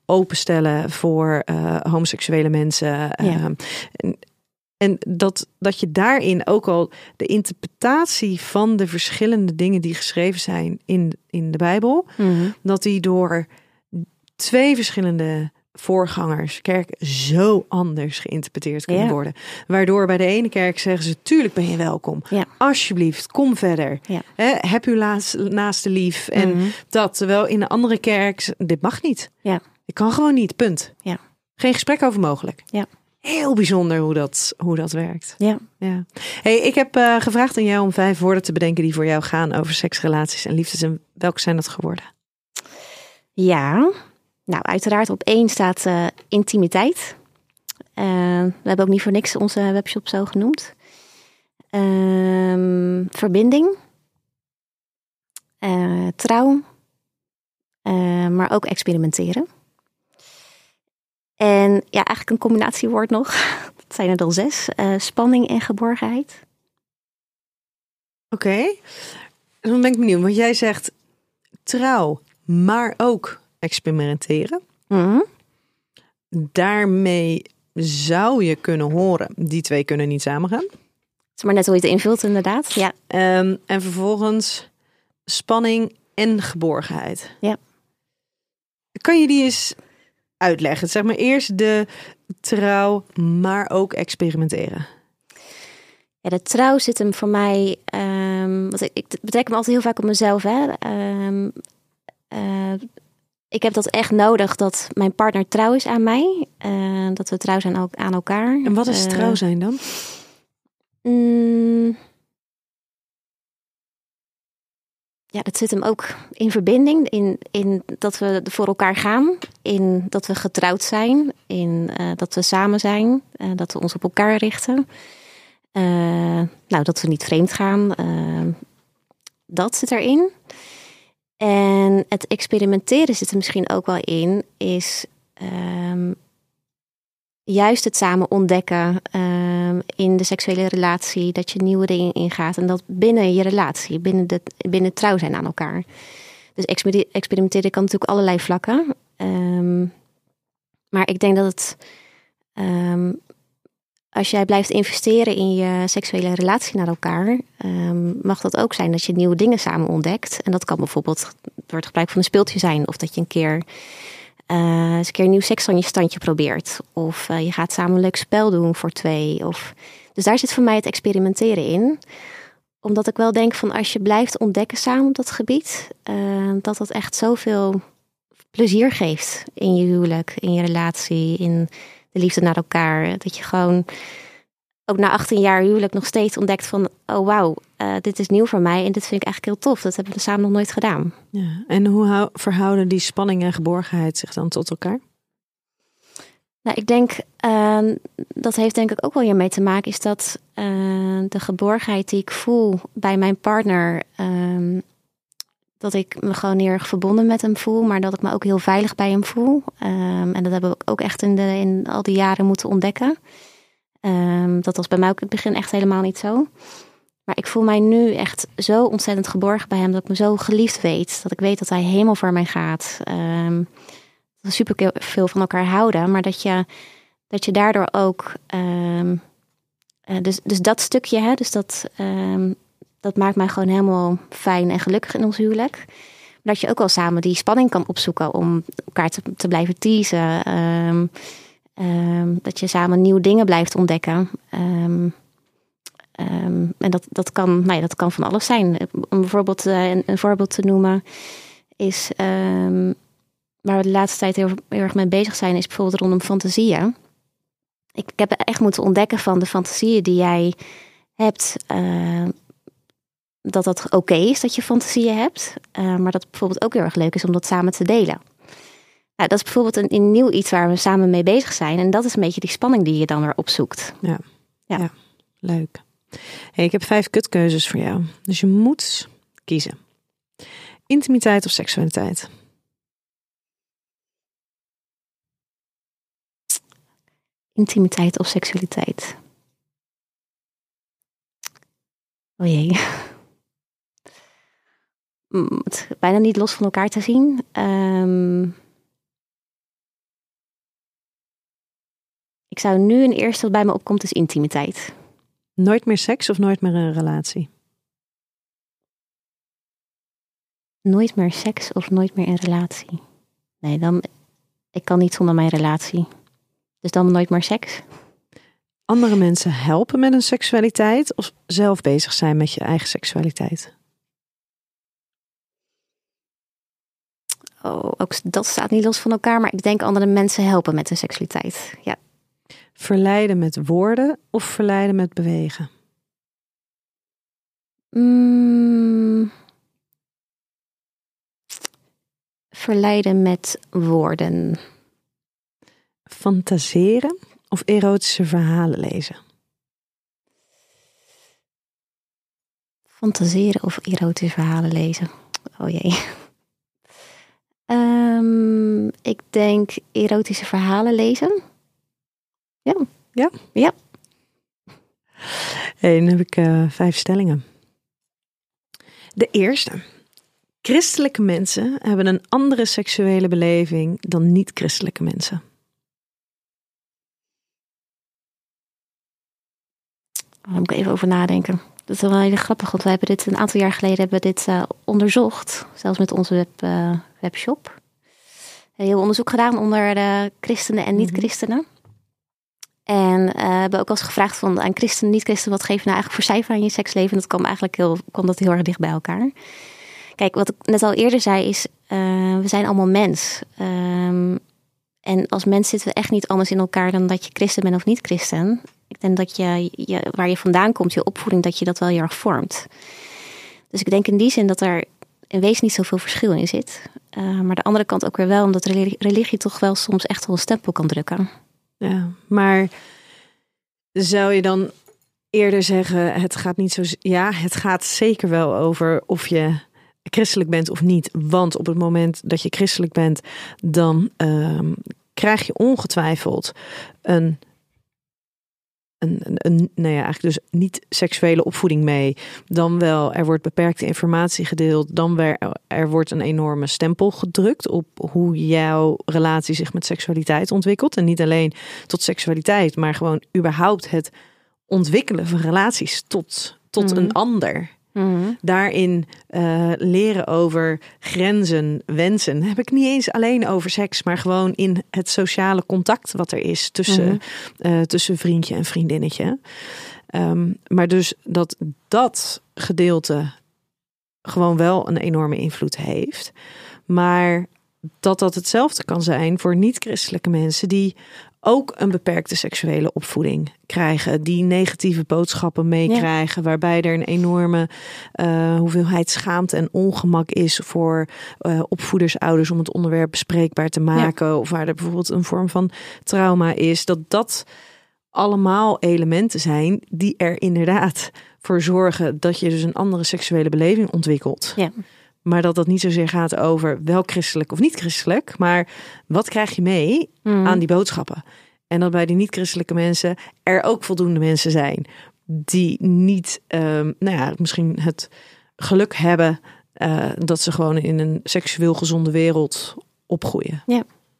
openstellen voor uh, homoseksuele mensen. Ja. Uh, en en dat, dat je daarin ook al de interpretatie van de verschillende dingen die geschreven zijn in, in de Bijbel, mm-hmm. dat die door twee verschillende voorgangers kerk zo anders geïnterpreteerd kunnen ja. worden. Waardoor bij de ene kerk zeggen ze, tuurlijk ben je welkom. Ja. Alsjeblieft, kom verder. Ja. He, heb uw laatste, naaste lief. En mm-hmm. dat, terwijl in de andere kerk, dit mag niet. Ja. Ik kan gewoon niet, punt. Ja. Geen gesprek over mogelijk. Ja. Heel bijzonder hoe dat, hoe dat werkt. Ja. Ja. Hey, ik heb uh, gevraagd aan jou om vijf woorden te bedenken die voor jou gaan over seks, relaties en liefdes. En welke zijn dat geworden? Ja, nou uiteraard op één staat uh, intimiteit. Uh, we hebben ook niet voor niks onze webshop zo genoemd. Uh, verbinding. Uh, trouw. Uh, maar ook experimenteren. En ja, eigenlijk een combinatiewoord nog. Dat zijn er dan zes. Uh, spanning en geborgenheid. Oké. Okay. Dan ben ik benieuwd. Want jij zegt trouw, maar ook experimenteren. Mm-hmm. Daarmee zou je kunnen horen, die twee kunnen niet samengaan. Het is maar net hoe je het invult inderdaad. Ja. Um, en vervolgens spanning en geborgenheid. Ja. Kan je die eens uitleggen? Zeg maar eerst de trouw, maar ook experimenteren. Ja, de trouw zit hem voor mij. Um, want ik, ik betrek me altijd heel vaak op mezelf. Hè. Um, uh, ik heb dat echt nodig dat mijn partner trouw is aan mij. Uh, dat we trouw zijn ook aan elkaar. En wat is trouw zijn dan? Uh, Ja, dat zit hem ook in verbinding, in, in dat we voor elkaar gaan, in dat we getrouwd zijn, in uh, dat we samen zijn, uh, dat we ons op elkaar richten. Uh, nou, dat we niet vreemd gaan, uh, dat zit erin. En het experimenteren zit er misschien ook wel in, is um, juist het samen ontdekken um, in de seksuele relatie, dat je nieuwe dingen ingaat en dat binnen je relatie, binnen, de, binnen trouw zijn aan elkaar. Dus experimenteren kan natuurlijk allerlei vlakken. Um, maar ik denk dat het, um, als jij blijft investeren in je seksuele relatie naar elkaar, um, mag dat ook zijn dat je nieuwe dingen samen ontdekt. En dat kan bijvoorbeeld door het gebruik van een speeltje zijn, of dat je een keer Uh, eens een keer een nieuw seksstandje probeert. Of uh, je gaat samen een leuk spel doen voor twee. Of... Dus daar zit voor mij het experimenteren in. Omdat ik wel denk van als je blijft ontdekken samen op dat gebied, Uh, dat dat echt zoveel plezier geeft in je huwelijk, in je relatie, in de liefde naar elkaar. Dat je gewoon ook na achttien jaar huwelijk nog steeds ontdekt van oh wauw, uh, dit is nieuw voor mij en dit vind ik eigenlijk heel tof. Dat hebben we samen nog nooit gedaan. Ja, en hoe hou, verhouden die spanning en geborgenheid zich dan tot elkaar? Nou, ik denk, uh, dat heeft denk ik ook wel hiermee te maken, is dat uh, de geborgenheid die ik voel bij mijn partner, uh, dat ik me gewoon heel erg verbonden met hem voel, maar dat ik me ook heel veilig bij hem voel. Um, en dat hebben we ook echt in, de, in al die jaren moeten ontdekken. Um, dat was bij mij ook in het begin echt helemaal niet zo. Maar ik voel mij nu echt zo ontzettend geborgen bij hem, dat ik me zo geliefd weet. Dat ik weet dat hij helemaal voor mij gaat. Um, dat we super veel van elkaar houden. Maar dat je, dat je daardoor ook Um, uh, dus, dus dat stukje, hè, dus dat, um, dat maakt mij gewoon helemaal fijn en gelukkig in ons huwelijk. Maar dat je ook wel samen die spanning kan opzoeken om elkaar te, te blijven teasen. Um, Um, dat je samen nieuwe dingen blijft ontdekken. Um, um, en dat, dat, kan, nou ja, dat kan van alles zijn. Om bijvoorbeeld uh, een, een voorbeeld te noemen is Um, waar we de laatste tijd heel, heel erg mee bezig zijn, is bijvoorbeeld rondom fantasieën. Ik, ik heb echt moeten ontdekken van de fantasieën die jij hebt, Uh, dat dat oké okay is dat je fantasieën hebt. Uh, maar dat het bijvoorbeeld ook heel erg leuk is om dat samen te delen. Nou, dat is bijvoorbeeld een, een nieuw iets waar we samen mee bezig zijn. En dat is een beetje die spanning die je dan weer opzoekt. Ja, ja. ja leuk. Hey, ik heb vijf kutkeuzes voor jou. Dus je moet kiezen. Intimiteit of seksualiteit? Intimiteit of seksualiteit? O jee. Het is bijna niet los van elkaar te zien. Um... Ik zou nu een eerste wat bij me opkomt is intimiteit. Nooit meer seks of nooit meer een relatie? Nooit meer seks of nooit meer een relatie? Nee, dan... Ik kan niet zonder mijn relatie. Dus dan nooit meer seks. Andere mensen helpen met hun seksualiteit of zelf bezig zijn met je eigen seksualiteit? Oh, ook dat staat niet los van elkaar, maar ik denk andere mensen helpen met hun seksualiteit. Ja. Verleiden met woorden of verleiden met bewegen? Mm, verleiden met woorden. Fantaseren of erotische verhalen lezen? Fantaseren of erotische verhalen lezen? Oh jee. Um, ik denk erotische verhalen lezen. Ja. Ja? Ja. Hey, dan heb ik uh, vijf stellingen. De eerste. Christelijke mensen hebben een andere seksuele beleving dan niet-christelijke mensen. Daar moet ik even over nadenken. Dat is wel heel grappig, want wij hebben dit een aantal jaar geleden hebben we dit uh, onderzocht. Zelfs met onze web, uh, webshop. Heel onderzoek gedaan onder de christenen en niet-christenen. En uh, we hebben ook al eens gevraagd van, aan christenen en niet-christenen, wat geef je nou eigenlijk voor cijfer aan je seksleven? En dat kwam eigenlijk heel, kwam dat heel erg dicht bij elkaar. Kijk, wat ik net al eerder zei is, uh, we zijn allemaal mens. Um, en als mens zitten we echt niet anders in elkaar dan dat je christen bent of niet-christen. Ik denk dat je, je, waar je vandaan komt, je opvoeding, dat je dat wel heel erg vormt. Dus ik denk in die zin dat er in wezen niet zoveel verschil in zit. Uh, maar de andere kant ook weer wel, omdat religie, religie toch wel soms echt wel een stempel kan drukken. Ja, maar zou je dan eerder zeggen, het gaat niet zo... Ja, het gaat zeker wel over of je christelijk bent of niet. Want op het moment dat je christelijk bent, dan uh, krijg je ongetwijfeld een... Een, een, een, nou ja, eigenlijk dus niet seksuele opvoeding mee. Dan wel, er wordt beperkte informatie gedeeld. Dan weer, er wordt een enorme stempel gedrukt op hoe jouw relatie zich met seksualiteit ontwikkelt. En niet alleen tot seksualiteit, maar gewoon überhaupt het ontwikkelen van relaties tot, tot mm-hmm. een ander. Mm-hmm. Daarin uh, leren over grenzen, wensen. Heb ik niet eens alleen over seks, maar gewoon in het sociale contact wat er is tussen, mm-hmm. uh, tussen vriendje en vriendinnetje. Um, maar dus dat dat gedeelte gewoon wel een enorme invloed heeft. Maar dat dat hetzelfde kan zijn voor niet-christelijke mensen die ook een beperkte seksuele opvoeding krijgen. Die negatieve boodschappen meekrijgen. Ja. Waarbij er een enorme uh, hoeveelheid schaamte en ongemak is voor uh, opvoeders, ouders om het onderwerp bespreekbaar te maken. Ja. Of waar er bijvoorbeeld een vorm van trauma is. Dat dat allemaal elementen zijn die er inderdaad voor zorgen dat je dus een andere seksuele beleving ontwikkelt. Ja. Maar dat dat niet zozeer gaat over wel christelijk of niet christelijk. Maar wat krijg je mee mm. aan die boodschappen? En dat bij die niet-christelijke mensen er ook voldoende mensen zijn. Die niet, um, nou ja, misschien het geluk hebben uh, dat ze gewoon in een seksueel gezonde wereld opgroeien. Ja,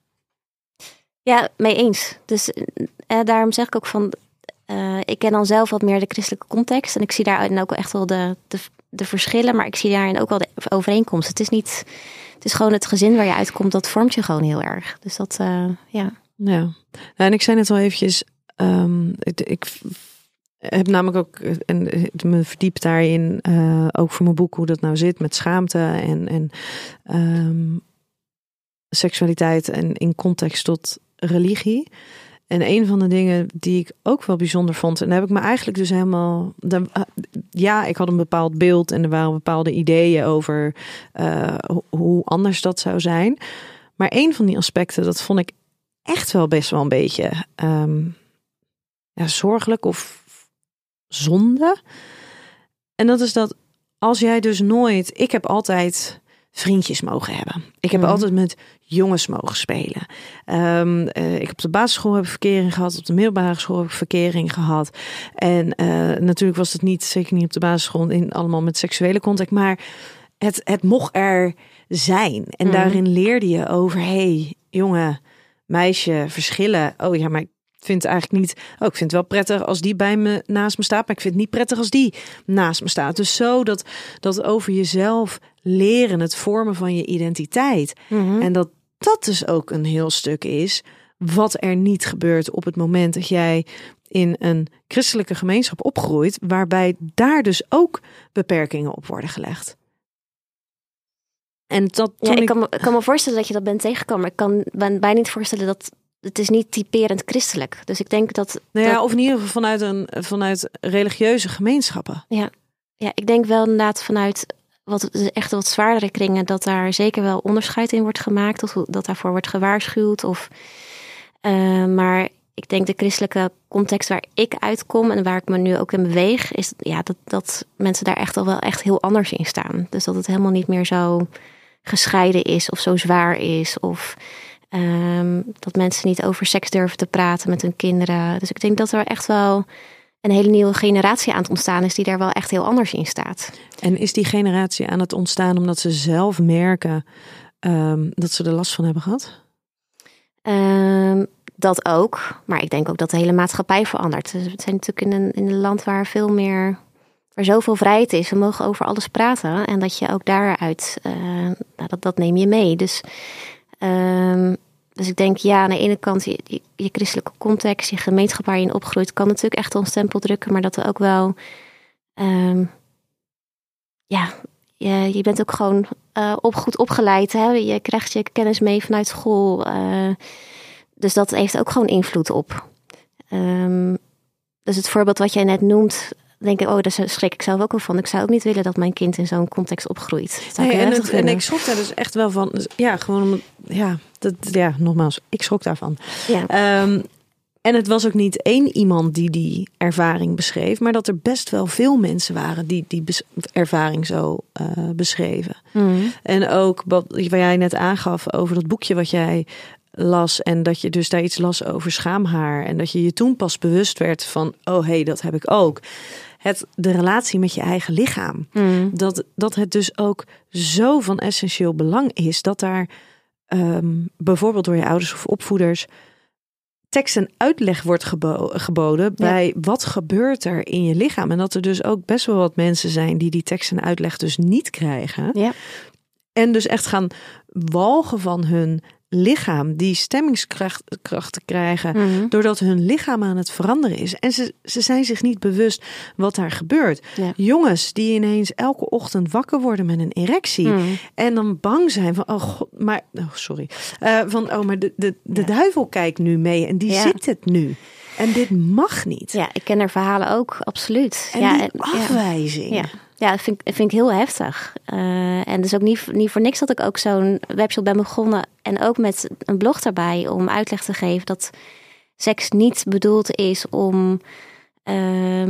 ja, mee eens. Dus uh, daarom zeg ik ook van, uh, ik ken dan zelf wat meer de christelijke context. En ik zie daarin ook echt wel de... de de verschillen, maar ik zie daarin ook wel de overeenkomst. Het is niet, het is gewoon het gezin waar je uitkomt, dat vormt je gewoon heel erg. Dus dat, uh, ja. Ja, nou, en ik zei net al eventjes, um, ik, ik heb namelijk ook en me verdiept daarin, uh, ook voor mijn boek, hoe dat nou zit met schaamte en, en um, seksualiteit en in context tot religie. En een van de dingen die ik ook wel bijzonder vond, en daar heb ik me eigenlijk dus helemaal, ja, ik had een bepaald beeld en er waren bepaalde ideeën over uh, hoe anders dat zou zijn. Maar een van die aspecten, dat vond ik echt wel best wel een beetje um, ja, zorgelijk of zonde. En dat is dat als jij dus nooit, ik heb altijd vriendjes mogen hebben. Ik heb mm. altijd met jongens mogen spelen. Um, uh, ik op de basisschool heb verkering gehad. Op de middelbare school heb ik verkering gehad. En uh, natuurlijk was het niet, zeker niet op de basisschool, in allemaal met seksuele contact. Maar het, het mocht er zijn. En mm. daarin leerde je over, hey, jongen, meisje, verschillen. Oh ja, maar vind eigenlijk niet... Oh, ik vind het wel prettig als die bij me naast me staat, maar ik vind het niet prettig als die naast me staat. Dus zo dat, dat over jezelf leren, het vormen van je identiteit. Mm-hmm. En dat dat dus ook een heel stuk is wat er niet gebeurt op het moment dat jij in een christelijke gemeenschap opgroeit, waarbij daar dus ook beperkingen op worden gelegd. En dat Ja, ik, ik kan me, ik kan me voorstellen dat je dat bent tegengekomen. Ik kan me bijna niet voorstellen dat het is niet typerend christelijk. Dus ik denk dat... Nou ja, dat, of in ieder geval vanuit, een, vanuit religieuze gemeenschappen. Ja, ja, ik denk wel inderdaad vanuit wat echt wat zwaardere kringen, dat daar zeker wel onderscheid in wordt gemaakt, of dat daarvoor wordt gewaarschuwd. Of, uh, maar ik denk de christelijke context waar ik uitkom en waar ik me nu ook in beweeg, is ja, dat, dat mensen daar echt al wel echt heel anders in staan. Dus dat het helemaal niet meer zo gescheiden is of zo zwaar is. Of um, dat mensen niet over seks durven te praten met hun kinderen. Dus ik denk dat er echt wel een hele nieuwe generatie aan het ontstaan is die daar wel echt heel anders in staat. En is die generatie aan het ontstaan omdat ze zelf merken um, dat ze er last van hebben gehad? Um, dat ook. Maar ik denk ook dat de hele maatschappij verandert. Dus we zijn natuurlijk in een, in een land waar veel meer, waar zoveel vrijheid is. We mogen over alles praten. En dat je ook daaruit, uh, nou, dat, dat neem je mee. Dus, um, dus ik denk, ja, aan de ene kant je, je, je christelijke context, je gemeenschap waar je in opgroeit, kan natuurlijk echt een stempel drukken. Maar dat er ook wel, um, ja, je, je bent ook gewoon uh, op, goed opgeleid. Hè? Je krijgt je kennis mee vanuit school. Uh, dus dat heeft ook gewoon invloed op. Um, dus het voorbeeld wat jij net noemt, denk ik, oh, daar schrik ik zelf ook wel van. Ik zou ook niet willen dat mijn kind in zo'n context opgroeit. Nee, en, het, en ik schrok daar dus echt wel van. Dus ja, gewoon, ja, dat, ja, nogmaals, ik schrok daarvan. Ja. Um, en het was ook niet één iemand die die ervaring beschreef, maar dat er best wel veel mensen waren die die bes- ervaring zo uh, beschreven. Mm. En ook wat, wat jij net aangaf over dat boekje wat jij las en dat je dus daar iets las over schaamhaar en dat je je toen pas bewust werd van, oh hé, hey, dat heb ik ook. Het, de relatie met je eigen lichaam. Mm. Dat, dat het dus ook zo van essentieel belang is dat daar um, bijvoorbeeld door je ouders of opvoeders tekst en uitleg wordt gebo- geboden ja. bij wat gebeurt er in je lichaam. En dat er dus ook best wel wat mensen zijn die die tekst en uitleg dus niet krijgen. Ja. En dus echt gaan walgen van hun lichaam, die stemmingskracht kracht te krijgen, mm-hmm. doordat hun lichaam aan het veranderen is. En ze, ze zijn zich niet bewust wat daar gebeurt. Ja. Jongens die ineens elke ochtend wakker worden met een erectie mm. en dan bang zijn van, oh god, maar, oh sorry, uh, van, oh maar de, de, de ja. duivel kijkt nu mee en die ja. ziet het nu. En dit mag niet. Ja, ik ken er verhalen ook, absoluut. En ja, die en, afwijzing. Ja. Ja, dat vind ik, vind ik heel heftig. Uh, en dus ook niet, niet voor niks dat ik ook zo'n webshop ben begonnen. En ook met een blog daarbij om uitleg te geven dat seks niet bedoeld is om Uh,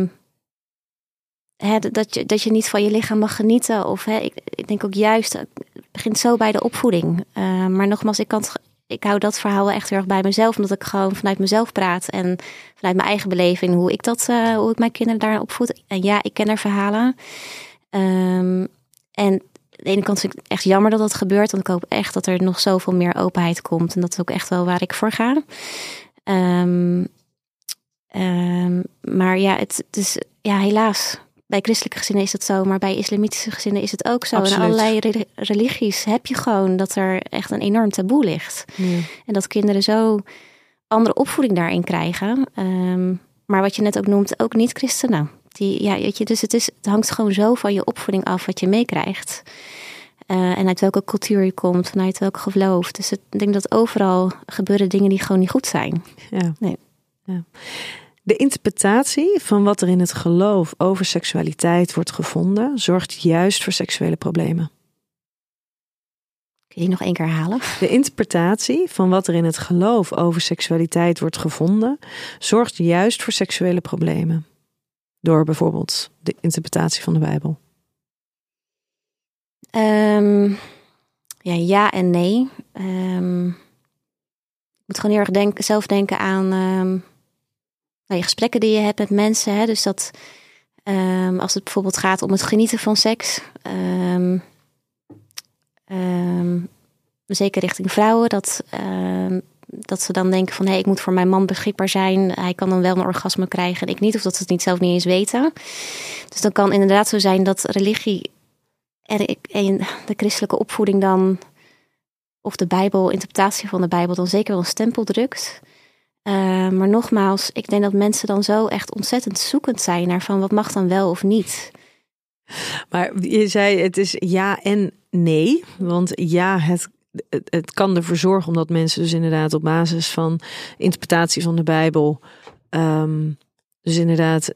hè, dat, je, dat je niet van je lichaam mag genieten. Of hè, ik, ik denk ook juist, het begint zo bij de opvoeding. Uh, maar nogmaals, ik, kan, ik hou dat verhaal wel echt heel erg bij mezelf. Omdat ik gewoon vanuit mezelf praat. En vanuit mijn eigen beleving. Hoe ik, dat, uh, hoe ik mijn kinderen daar opvoed. En ja, ik ken er verhalen. Um, en aan de ene kant vind ik het echt jammer dat dat gebeurt. Want ik hoop echt dat er nog zoveel meer openheid komt. En dat is ook echt wel waar ik voor ga. Um, um, maar ja, het, het is ja, helaas. Bij christelijke gezinnen is het zo, maar bij islamitische gezinnen is het ook zo. Absoluut. En allerlei re- religies heb je gewoon dat er echt een enorm taboe ligt. Ja. En dat kinderen zo andere opvoeding daarin krijgen. Um, maar wat je net ook noemt, ook niet-christenen. Die, ja, weet je, dus het, is, het hangt gewoon zo van je opvoeding af wat je meekrijgt. Uh, en uit welke cultuur je komt, vanuit welk geloof. Dus het, ik denk dat overal gebeuren dingen die gewoon niet goed zijn. Ja. Nee. Ja. De interpretatie van wat er in het geloof over seksualiteit wordt gevonden, zorgt juist voor seksuele problemen. Kun je die nog één keer herhalen? De interpretatie van wat er in het geloof over seksualiteit wordt gevonden, zorgt juist voor seksuele problemen. Door bijvoorbeeld de interpretatie van de Bijbel. Um, ja, ja en nee. Um, ik moet gewoon heel erg denk, zelf denken aan Um, Nou, je gesprekken die je hebt met mensen. Hè, dus dat um, als het bijvoorbeeld gaat om het genieten van seks. Um, um, zeker richting vrouwen. Dat um, dat ze dan denken van... hé, hey, ik moet voor mijn man beschikbaar zijn. Hij kan dan wel een orgasme krijgen en ik niet. Of dat ze het niet zelf niet eens weten. Dus dan kan inderdaad zo zijn dat religie... en, en de christelijke opvoeding dan... of de Bijbel, interpretatie van de Bijbel... dan zeker wel een stempel drukt... Uh, maar nogmaals, ik denk dat mensen dan zo echt ontzettend zoekend zijn... naar van wat mag dan wel of niet. Maar je zei het is ja en nee. Want ja, het, het, het kan ervoor zorgen... omdat mensen dus inderdaad op basis van interpretatie van de Bijbel... Um, dus inderdaad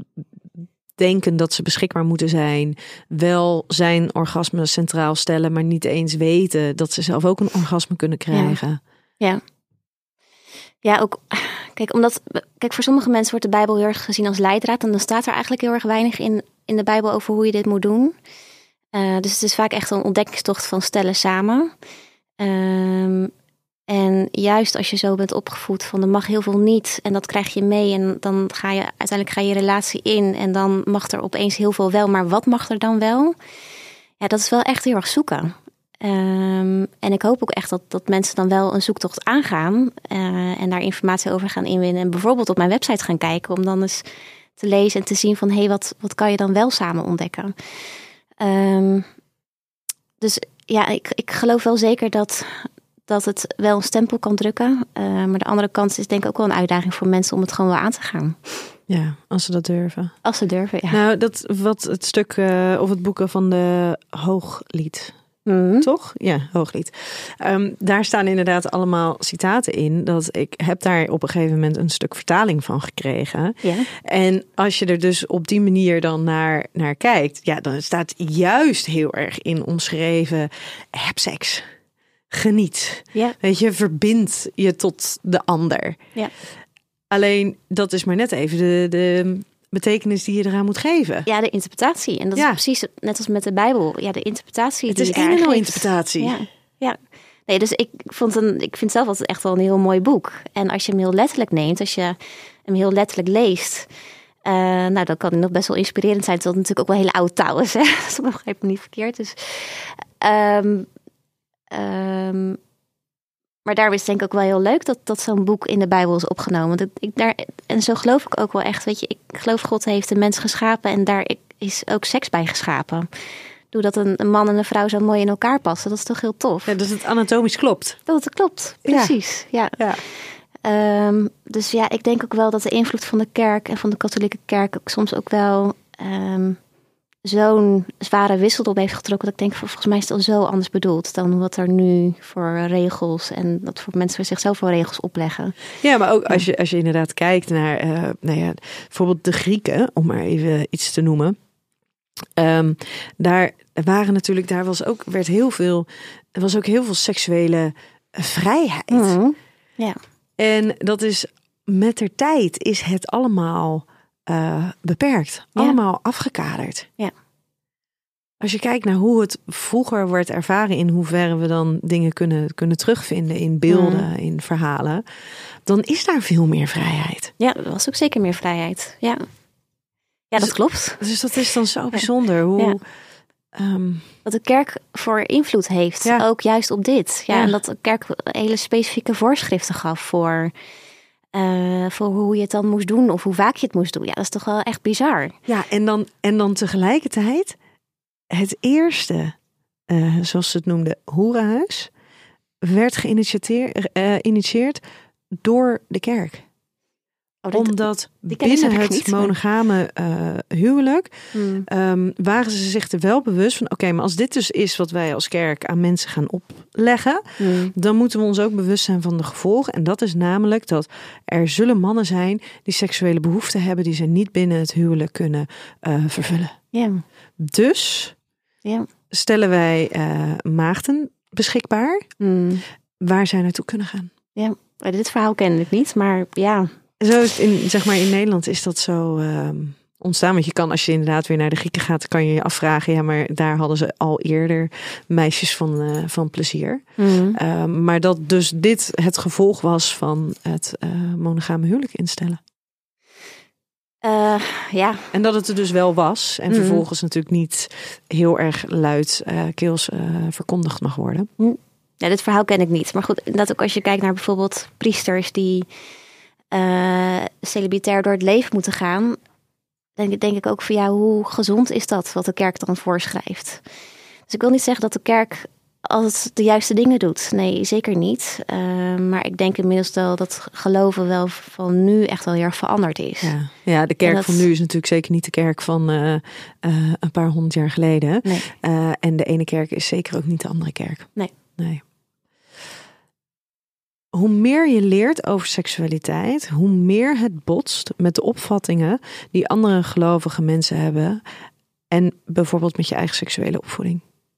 denken dat ze beschikbaar moeten zijn... wel zijn orgasme centraal stellen... maar niet eens weten dat ze zelf ook een orgasme kunnen krijgen. Ja, ja. Ja, ook, kijk, omdat, kijk, voor sommige mensen wordt de Bijbel heel erg gezien als leidraad. En dan staat er eigenlijk heel erg weinig in, in de Bijbel over hoe je dit moet doen. Uh, dus het is vaak echt een ontdekkingstocht van stellen samen. Um, en juist als je zo bent opgevoed van er mag heel veel niet. En dat krijg je mee. En dan ga je uiteindelijk ga je relatie in. En dan mag er opeens heel veel wel. Maar wat mag er dan wel? Ja, dat is wel echt heel erg zoeken. Um, en ik hoop ook echt dat, dat mensen dan wel een zoektocht aangaan uh, en daar informatie over gaan inwinnen. En bijvoorbeeld op mijn website gaan kijken om dan eens te lezen en te zien van hé, hey, wat, wat kan je dan wel samen ontdekken? Um, dus ja, ik, ik geloof wel zeker dat, dat het wel een stempel kan drukken. Uh, maar de andere kant is denk ik ook wel een uitdaging voor mensen om het gewoon wel aan te gaan. Ja, als ze dat durven. Als ze durven, ja. Nou, dat wat het stuk uh, of het boeken van de Hooglied... Mm. Toch? Ja, Hooglied. Um, daar staan inderdaad allemaal citaten in. Dat ik heb daar op een gegeven moment een stuk vertaling van gekregen. Ja. En als je er dus op die manier dan naar, naar kijkt, ja, dan staat juist heel erg in omschreven: heb seks, geniet. Ja. Weet je, verbind je tot de ander. Ja. Alleen dat is maar net even de, de betekenis die je eraan moet geven. Ja, de interpretatie. En dat ja. is precies net als met de Bijbel. Ja, de interpretatie. Het die is je één daar en al geeft. interpretatie. Ja, ja. Nee, dus ik vond een, ik vind zelf altijd echt wel een heel mooi boek. En als je hem heel letterlijk neemt, als je hem heel letterlijk leest, uh, nou, dan kan hij nog best wel inspirerend zijn. Terwijl het natuurlijk ook wel hele oude taal is. Hè? Dat begrijp ik niet verkeerd. Dus, um, um, maar daarom is het denk ik ook wel heel leuk dat, dat zo'n boek in de Bijbel is opgenomen. Dat ik daar, en zo geloof ik ook wel echt. Weet je, ik geloof God heeft een mens geschapen en daar is ook seks bij geschapen. Doordat een, een man en een vrouw zo mooi in elkaar passen. Dat is toch heel tof. Ja, dat het anatomisch klopt. Dat het klopt, precies. Ja. ja. ja. Um, dus ja, ik denk ook wel dat de invloed van de kerk en van de katholieke kerk ook soms ook wel um, zo'n zware wissel op heeft getrokken. Dat ik denk, volgens mij is het al zo anders bedoeld dan wat er nu voor regels en dat voor mensen voor zichzelf wel regels opleggen. Ja, maar ook als je, als je inderdaad kijkt naar, uh, nou ja, bijvoorbeeld de Grieken, om maar even iets te noemen. Um, daar waren natuurlijk, daar was ook, werd heel veel, er was ook heel veel seksuele vrijheid. Mm-hmm. Ja. En dat is met de tijd is het allemaal uh, beperkt, ja. allemaal afgekaderd. Ja. Als je kijkt naar hoe het vroeger wordt ervaren, in hoeverre we dan dingen kunnen, kunnen terugvinden in beelden, mm. in verhalen, dan is daar veel meer vrijheid. Ja, er was ook zeker meer vrijheid. Ja. Ja, dat dus, klopt. Dus dat is dan zo bijzonder. Hoe, ja. um, wat de kerk voor invloed heeft, ja. ook juist op dit. Ja, ja. En dat de kerk hele specifieke voorschriften gaf voor, uh, voor hoe je het dan moest doen of hoe vaak je het moest doen. Ja, dat is toch wel echt bizar. Ja, en dan, en dan tegelijkertijd het eerste, uh, zoals ze het noemden, hoerenhuis, werd geïnitieerd uh, door de kerk. Oh, dit, Omdat binnen het niet, monogame uh, huwelijk hmm. um, waren ze zich er wel bewust van, oké, okay, maar als dit dus is wat wij als kerk aan mensen gaan opleggen, hmm. dan moeten we ons ook bewust zijn van de gevolgen. En dat is namelijk dat er zullen mannen zijn die seksuele behoeften hebben die ze niet binnen het huwelijk kunnen uh, vervullen. Yeah. Dus yeah. stellen wij uh, maagden beschikbaar hmm. waar zij naartoe kunnen gaan. Ja, dit verhaal ken ik niet, maar ja. Zo is het in, zeg maar in Nederland is dat zo uh, ontstaan. Want je kan, als je inderdaad weer naar de Grieken gaat, kan je je afvragen. Ja, maar daar hadden ze al eerder meisjes van, uh, van plezier. Mm. Uh, maar dat dus dit het gevolg was van het uh, monogame huwelijk instellen. Uh, ja. En dat het er dus wel was. En mm. vervolgens natuurlijk niet heel erg luid uh, keels uh, verkondigd mag worden. Mm. Ja, dit verhaal ken ik niet. Maar goed, dat ook als je kijkt naar bijvoorbeeld priesters die uh, celibatair door het leven moeten gaan, denk, denk ik ook van ja, hoe gezond is dat wat de kerk dan voorschrijft? Dus ik wil niet zeggen dat de kerk altijd de juiste dingen doet. Nee, zeker niet. Uh, maar ik denk inmiddels wel dat geloven wel van nu echt wel heel erg veranderd is. Ja, ja de kerk dat... van nu is natuurlijk zeker niet de kerk van uh, uh, een paar honderd jaar geleden. Nee. Uh, en de ene kerk is zeker ook niet de andere kerk. Nee. Nee. Hoe meer je leert over seksualiteit, hoe meer het botst met de opvattingen die andere gelovige mensen hebben. En bijvoorbeeld met je eigen seksuele opvoeding.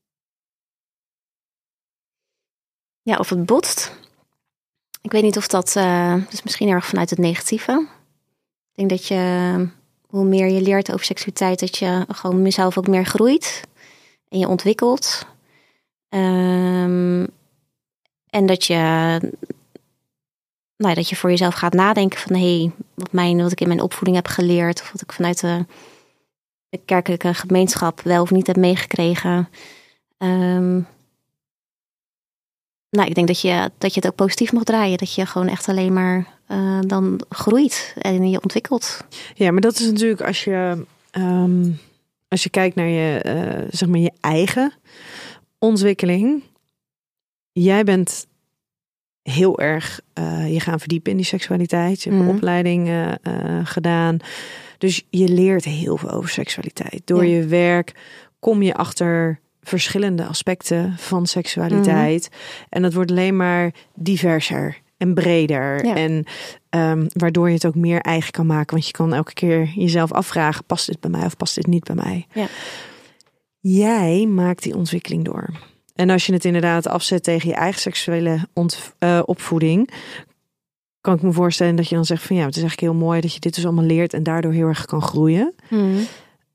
Ja, of het botst. Ik weet niet of dat, uh, dus misschien erg vanuit het negatieve. Ik denk dat je, hoe meer je leert over seksualiteit, dat je gewoon jezelf ook meer groeit. En je ontwikkelt. Um, en dat je, nou ja, dat je voor jezelf gaat nadenken van, hé, hey, wat, mijn, wat ik in mijn opvoeding heb geleerd. Of wat ik vanuit de, de kerkelijke gemeenschap wel of niet heb meegekregen. Um, Nou, ik denk dat je, dat je het ook positief mag draaien. Dat je gewoon echt alleen maar uh, dan groeit en je ontwikkelt. Ja, maar dat is natuurlijk als je, um, als je kijkt naar je, uh, zeg maar je eigen ontwikkeling. Jij bent heel erg uh, je gaan verdiepen in die seksualiteit. Je hebt mm. een opleiding uh, uh, gedaan. Dus je leert heel veel over seksualiteit. Door ja. je werk kom je achter verschillende aspecten van seksualiteit. Mm-hmm. En dat wordt alleen maar diverser en breder. Ja. En um, waardoor je het ook meer eigen kan maken. Want je kan elke keer jezelf afvragen, past dit bij mij of past dit niet bij mij? Ja. Jij maakt die ontwikkeling door. En als je het inderdaad afzet tegen je eigen seksuele ont, uh, opvoeding, kan ik me voorstellen dat je dan zegt van ja, het is eigenlijk heel mooi dat je dit dus allemaal leert en daardoor heel erg kan groeien. Mm.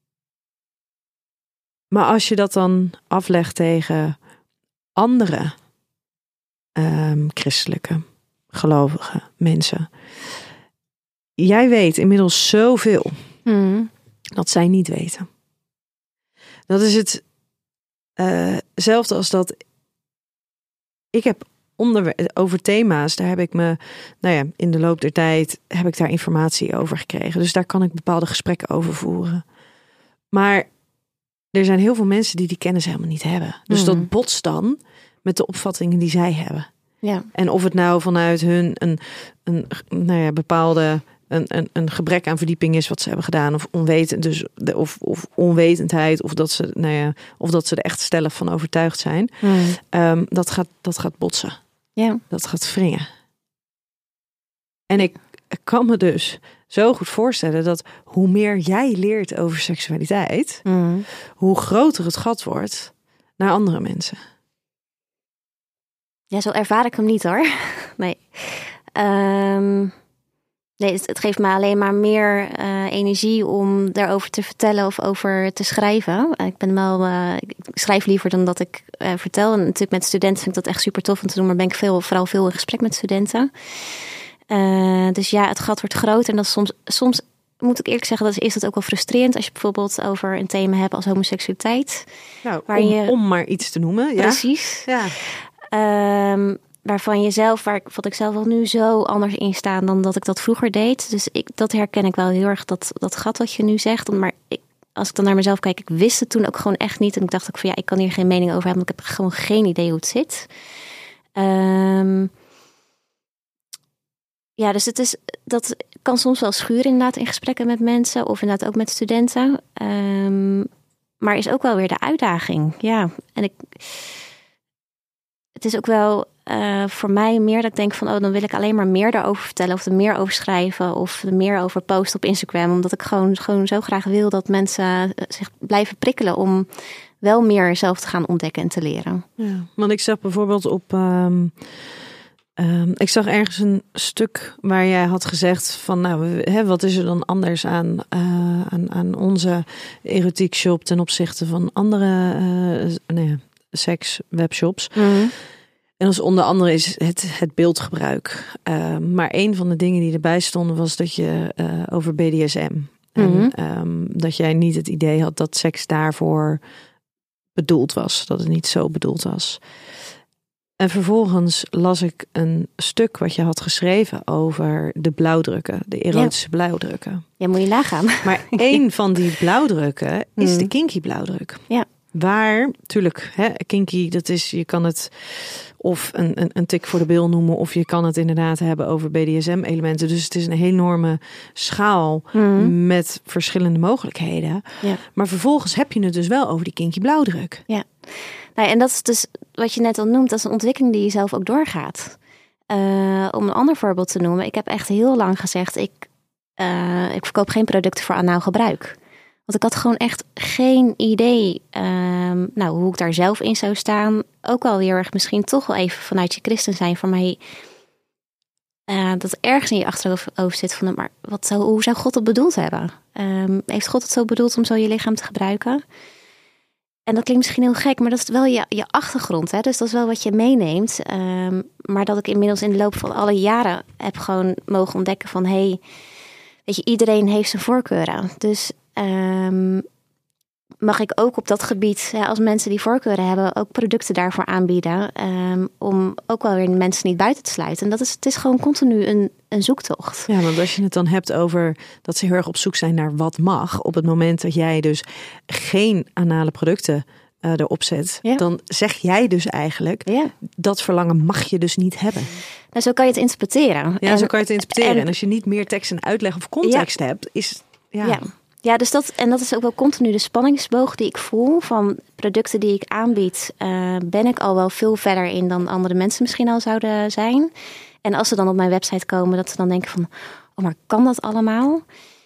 Maar als je dat dan aflegt tegen andere um, christelijke, gelovige mensen. Jij weet inmiddels zoveel mm. dat zij niet weten. Dat is het uh, hetzelfde als dat ik heb onder, over thema's, daar heb ik me, nou ja, in de loop der tijd heb ik daar informatie over gekregen. Dus daar kan ik bepaalde gesprekken over voeren. Maar er zijn heel veel mensen die die kennis helemaal niet hebben. Dus mm. dat botst dan met de opvattingen die zij hebben. Ja. En of het nou vanuit hun een, een nou ja, bepaalde een, een, een gebrek aan verdieping is wat ze hebben gedaan, of onwetend, dus de, of, of onwetendheid, of dat ze, nou ja, of dat ze er echt stellig van overtuigd zijn. Mm. Um, dat gaat, dat gaat botsen. Ja. Dat gaat wringen. En ik, ik kan me dus zo goed voorstellen dat hoe meer jij leert over seksualiteit, mm. hoe groter het gat wordt naar andere mensen. Ja, zo ervaar ik hem niet hoor. Nee. Um, nee, het, het geeft me alleen maar meer uh, energie om daarover te vertellen of over te schrijven. Ik ben wel, uh, ik schrijf liever dan dat ik uh, vertel. En natuurlijk met studenten vind ik dat echt super tof om te doen, maar ben ik veel, vooral veel in gesprek met studenten. Uh, dus ja, het gat wordt groter en dat soms, soms moet ik eerlijk zeggen, dat is, is dat ook wel frustrerend als je bijvoorbeeld over een thema hebt als homoseksualiteit. Nou, waar om, je, om maar iets te noemen. Ja? Precies. Ja. Um, waarvan je zelf, waar wat ik zelf wel nu zo anders in sta dan dat ik dat vroeger deed. Dus ik, dat herken ik wel heel erg, dat, dat gat wat je nu zegt. Maar ik, als ik dan naar mezelf kijk, ik wist het toen ook gewoon echt niet. En ik dacht ook van ja, ik kan hier geen mening over hebben, want ik heb gewoon geen idee hoe het zit. Um, ja, dus het is, dat kan soms wel schuren inderdaad in gesprekken met mensen of inderdaad ook met studenten. Um, maar is ook wel weer de uitdaging. Ja, en ik, het is ook wel uh, voor mij meer dat ik denk van, oh, dan wil ik alleen maar meer daarover vertellen of er meer over schrijven of er meer over posten op Instagram. Omdat ik gewoon, gewoon zo graag wil dat mensen zich blijven prikkelen om wel meer zelf te gaan ontdekken en te leren. Ja, want ik zag bijvoorbeeld op Um... Um, ik zag ergens een stuk waar jij had gezegd van, nou, hè, wat is er dan anders aan, uh, aan, aan onze erotiek shop ten opzichte van andere uh, nee, seks webshops. Mm-hmm. En dat is onder andere is het, het beeldgebruik. Uh, maar een van de dingen die erbij stonden was dat je uh, over B D S M. Mm-hmm. En um, dat jij niet het idee had dat seks daarvoor bedoeld was. Dat het niet zo bedoeld was. En vervolgens las ik een stuk wat je had geschreven over de blauwdrukken, de erotische ja. blauwdrukken. Ja, moet je nagaan. Maar één van die blauwdrukken is mm. de kinky blauwdruk. Ja. Waar, natuurlijk, hè, kinky, dat is, je kan het of een, een, een tik voor de bil noemen, of je kan het inderdaad hebben over B D S M-elementen. Dus het is een enorme schaal mm. met verschillende mogelijkheden. Ja. Maar vervolgens heb je het dus wel over die kinky blauwdruk. Ja, nou, en dat is dus wat je net al noemt, dat is een ontwikkeling die je zelf ook doorgaat. Uh, om een ander voorbeeld te noemen, ik heb echt heel lang gezegd, ik, uh, ik verkoop geen producten voor anaal gebruik. Want ik had gewoon echt geen idee um, nou, hoe ik daar zelf in zou staan. Ook wel weer erg misschien toch wel even vanuit je christen zijn voor mij. Uh, dat ergens in je achterhoofd zit van, maar wat zou, hoe zou God het bedoeld hebben? Um, heeft God het zo bedoeld om zo je lichaam te gebruiken? En dat klinkt misschien heel gek, maar dat is wel je, je achtergrond. Hè? Dus dat is wel wat je meeneemt. Um, maar dat ik inmiddels in de loop van alle jaren heb gewoon mogen ontdekken van, hé, hey, weet je, iedereen heeft zijn voorkeuren. Dus Um, mag ik ook op dat gebied, ja, als mensen die voorkeuren hebben, ook producten daarvoor aanbieden. Um, om ook wel weer mensen niet buiten te sluiten. En dat is, het is gewoon continu een, een zoektocht. Ja, want als je het dan hebt over dat ze heel erg op zoek zijn naar wat mag. Op het moment dat jij dus geen anale producten uh, erop zet. Ja. Dan zeg jij dus eigenlijk, ja. dat verlangen mag je dus niet hebben. Nou, zo kan je het interpreteren. Ja, en, zo kan je het interpreteren. En, en als je niet meer tekst en uitleg of context ja. hebt, is... Ja. ja. Ja, dus dat, en dat is ook wel continu de spanningsboog die ik voel van producten die ik aanbied. Uh, ben ik al wel veel verder in dan andere mensen misschien al zouden zijn. En als ze dan op mijn website komen, dat ze dan denken van, oh, maar kan dat allemaal?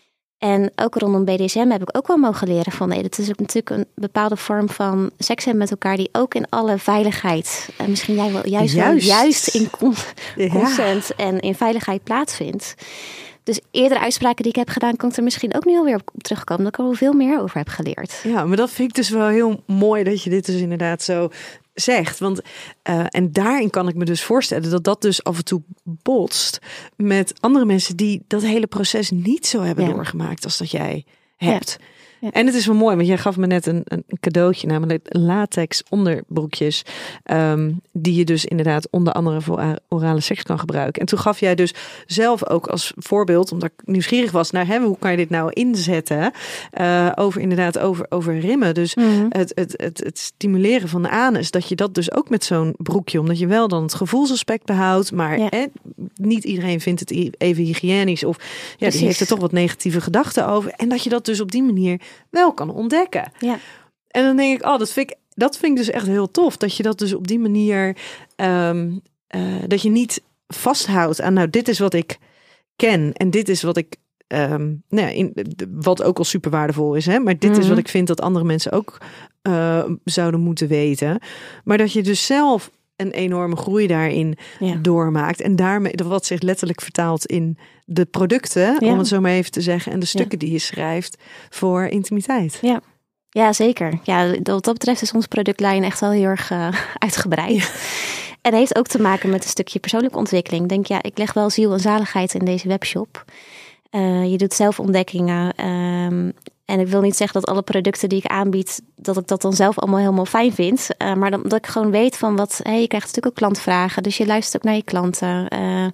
En ook rondom B D S M heb ik ook wel mogen leren van, nee, dat is ook natuurlijk een bepaalde vorm van seks hebben met elkaar die ook in alle veiligheid, en misschien jij wel juist, juist. Wel, juist in con- ja. consent en in veiligheid plaatsvindt. Dus eerdere uitspraken die ik heb gedaan, kan ik er misschien ook nu alweer op terugkomen. Dat ik er wel veel meer over heb geleerd. Ja, maar dat vind ik dus wel heel mooi dat je dit dus inderdaad zo zegt. Want uh, en daarin kan ik me dus voorstellen dat dat dus af en toe botst met andere mensen die dat hele proces niet zo hebben ja. doorgemaakt als dat jij hebt. Ja. Ja. En het is wel mooi, want jij gaf me net een, een cadeautje, namelijk latex onderbroekjes. Um, die je dus inderdaad onder andere voor orale seks kan gebruiken. En toen gaf jij dus zelf ook als voorbeeld, omdat ik nieuwsgierig was naar hè, hoe kan je dit nou inzetten? Uh, over inderdaad over, over rimmen. Dus mm-hmm. het, het, het, het stimuleren van de anus, dat je dat dus ook met zo'n broekje, omdat je wel dan het gevoelsaspect behoudt, maar ja. hè, niet iedereen vindt het even hygiënisch of ja, Precies. die heeft er toch wat negatieve gedachten over. En dat je dat dus op die manier wel kan ontdekken. Ja. En dan denk ik, oh, dat vind ik, dat vind ik dus echt heel tof. Dat je dat dus op die manier, um, uh, dat je niet vasthoudt aan, nou, dit is wat ik ken en dit is wat ik, um, nou ja, in, wat ook al super waardevol is, hè. Maar dit mm-hmm. is wat ik vind dat andere mensen ook uh, zouden moeten weten. Maar dat je dus zelf een enorme groei daarin ja. doormaakt. En daarmee, wat zich letterlijk vertaalt in de producten, ja. om het zo maar even te zeggen, en de stukken ja. die je schrijft voor intimiteit. Ja, ja zeker. Ja, wat dat betreft is onze productlijn echt wel heel erg uh, uitgebreid. Ja. En heeft ook te maken met een stukje persoonlijke ontwikkeling. Ik denk, ja, ik leg wel ziel en zaligheid in deze webshop. Uh, je doet zelf ontdekkingen. Um, en ik wil niet zeggen dat alle producten die ik aanbied, dat ik dat dan zelf allemaal helemaal fijn vind. Uh, maar dan, dat ik gewoon weet van wat, hey, je krijgt natuurlijk ook klantvragen. Dus je luistert ook naar je klanten. Uh,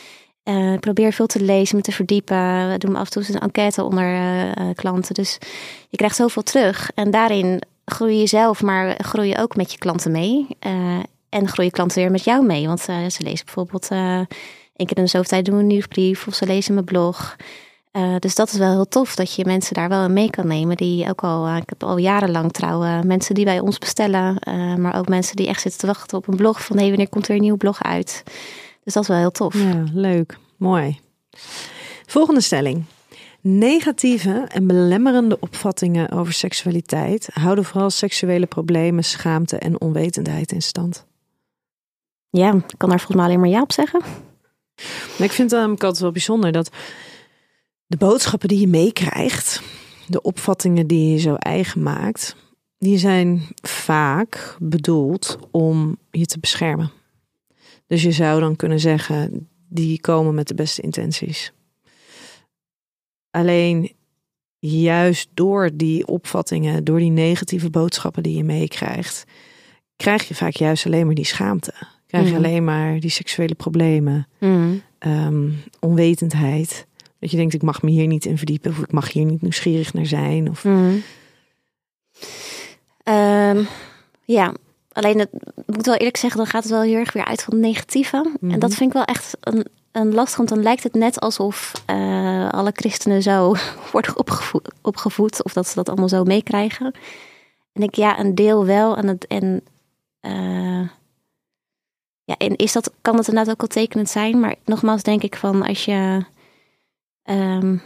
uh, ik probeer veel te lezen, me te verdiepen. We doen af en toe een enquête onder uh, uh, klanten. Dus je krijgt zoveel terug. En daarin groei je zelf, maar groei je ook met je klanten mee. Uh, en groeien klanten weer met jou mee. Want uh, ze lezen bijvoorbeeld uh, één keer in de zoveel tijd doen we een nieuwsbrief. Of ze lezen mijn blog. Uh, dus dat is wel heel tof dat je mensen daar wel in mee kan nemen. Die ook al, uh, ik heb al jarenlang trouwen mensen die bij ons bestellen. Uh, maar ook mensen die echt zitten te wachten op een blog. Van hey, wanneer komt er een nieuw blog uit? Dus dat is wel heel tof. Ja, leuk. Mooi. Volgende stelling. Negatieve en belemmerende opvattingen over seksualiteit houden vooral seksuele problemen, schaamte en onwetendheid in stand. Ja, ik kan daar volgens mij alleen maar ja op zeggen. Ik vind het namelijk altijd wel bijzonder dat de boodschappen die je meekrijgt, de opvattingen die je zo eigen maakt, die zijn vaak bedoeld om je te beschermen. Dus je zou dan kunnen zeggen, die komen met de beste intenties. Alleen juist door die opvattingen, door die negatieve boodschappen die je meekrijgt, krijg je vaak juist alleen maar die schaamte. krijg je Mm. alleen maar die seksuele problemen, Mm. um, onwetendheid. Dat je denkt, ik mag me hier niet in verdiepen of ik mag hier niet nieuwsgierig naar zijn. Of... Mm. Um, ja, alleen het moet wel eerlijk zeggen, dan gaat het wel heel erg weer uit van het negatieve. Mm-hmm. En dat vind ik wel echt een, een lastig, want dan lijkt het net alsof uh, alle christenen zo worden opgevoed, opgevoed, of dat ze dat allemaal zo meekrijgen. En ik ja, een deel wel. En, het, en, uh, ja, en is dat, kan dat inderdaad ook al tekenend zijn. Maar nogmaals denk ik van als je... Um,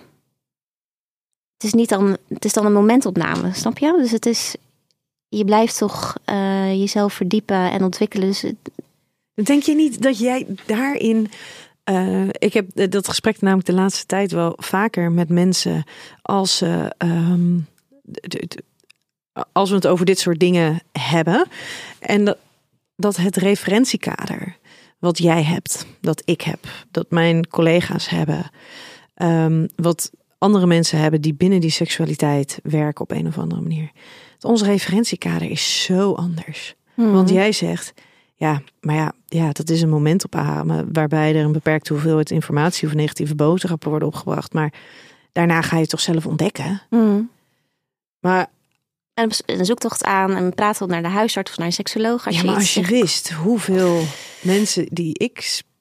het is niet dan, het is dan een momentopname, snap je? Dus het is, je blijft toch uh, jezelf verdiepen en ontwikkelen. Dus het... Denk je niet dat jij daarin... Uh, ik heb dat gesprek namelijk de laatste tijd wel vaker met mensen als, uh, um, de, de, als we het over dit soort dingen hebben. En dat, dat het referentiekader wat jij hebt, dat ik heb, dat mijn collega's hebben, um, wat andere mensen hebben die binnen die seksualiteit werken op een of andere manier. Ons referentiekader is zo anders. Hmm. Want jij zegt, ja, maar ja, ja, dat is een momentopname waarbij er een beperkte hoeveelheid informatie of negatieve boodschappen worden opgebracht. Maar daarna ga je het toch zelf ontdekken. Hmm. Maar en een zoektocht aan en praten naar de huisarts of naar een seksoloog. Als ja, je maar iets als je zegt... wist hoeveel mensen die ik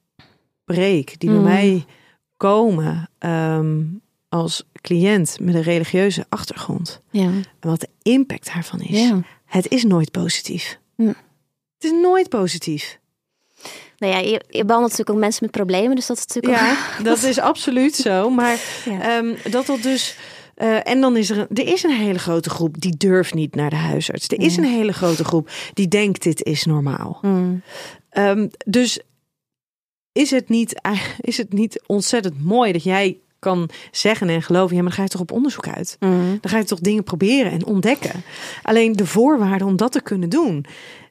spreek, die hmm. bij mij komen um, als cliënt met een religieuze achtergrond. Ja. En wat de impact daarvan is. Ja. Het is nooit positief. Hm. Het is nooit positief. Nou ja, je, je behandelt natuurlijk ook mensen met problemen. Dus dat is natuurlijk ja, ook... dat is absoluut zo. Maar ja. um, dat dat dus... Uh, en dan is er, een, er is een hele grote groep die durft niet naar de huisarts. Er is ja. een hele grote groep die denkt dit is normaal. Hm. Um, dus is het, niet, is het niet ontzettend mooi dat jij kan zeggen en geloven, ja, maar dan ga je toch op onderzoek uit. Mm. Dan ga je toch dingen proberen en ontdekken. Alleen de voorwaarden om dat te kunnen doen.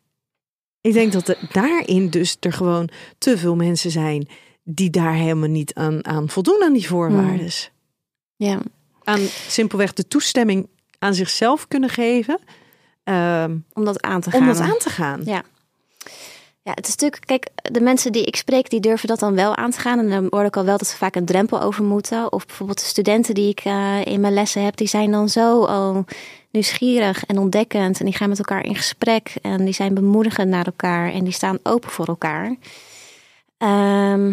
Ik denk dat er daarin dus er gewoon te veel mensen zijn die daar helemaal niet aan, aan voldoen aan die voorwaarden. Mm. Ja. Aan simpelweg de toestemming aan zichzelf kunnen geven. Um, om dat aan te gaan. Om dat aan te gaan. Ja. Ja, het is natuurlijk, kijk, de mensen die ik spreek, die durven dat dan wel aan te gaan. En dan hoor ik al wel dat ze vaak een drempel over moeten. Of bijvoorbeeld de studenten die ik uh, in mijn lessen heb, die zijn dan zo al nieuwsgierig en ontdekkend. En die gaan met elkaar in gesprek. En die zijn bemoedigend naar elkaar. En die staan open voor elkaar. Um,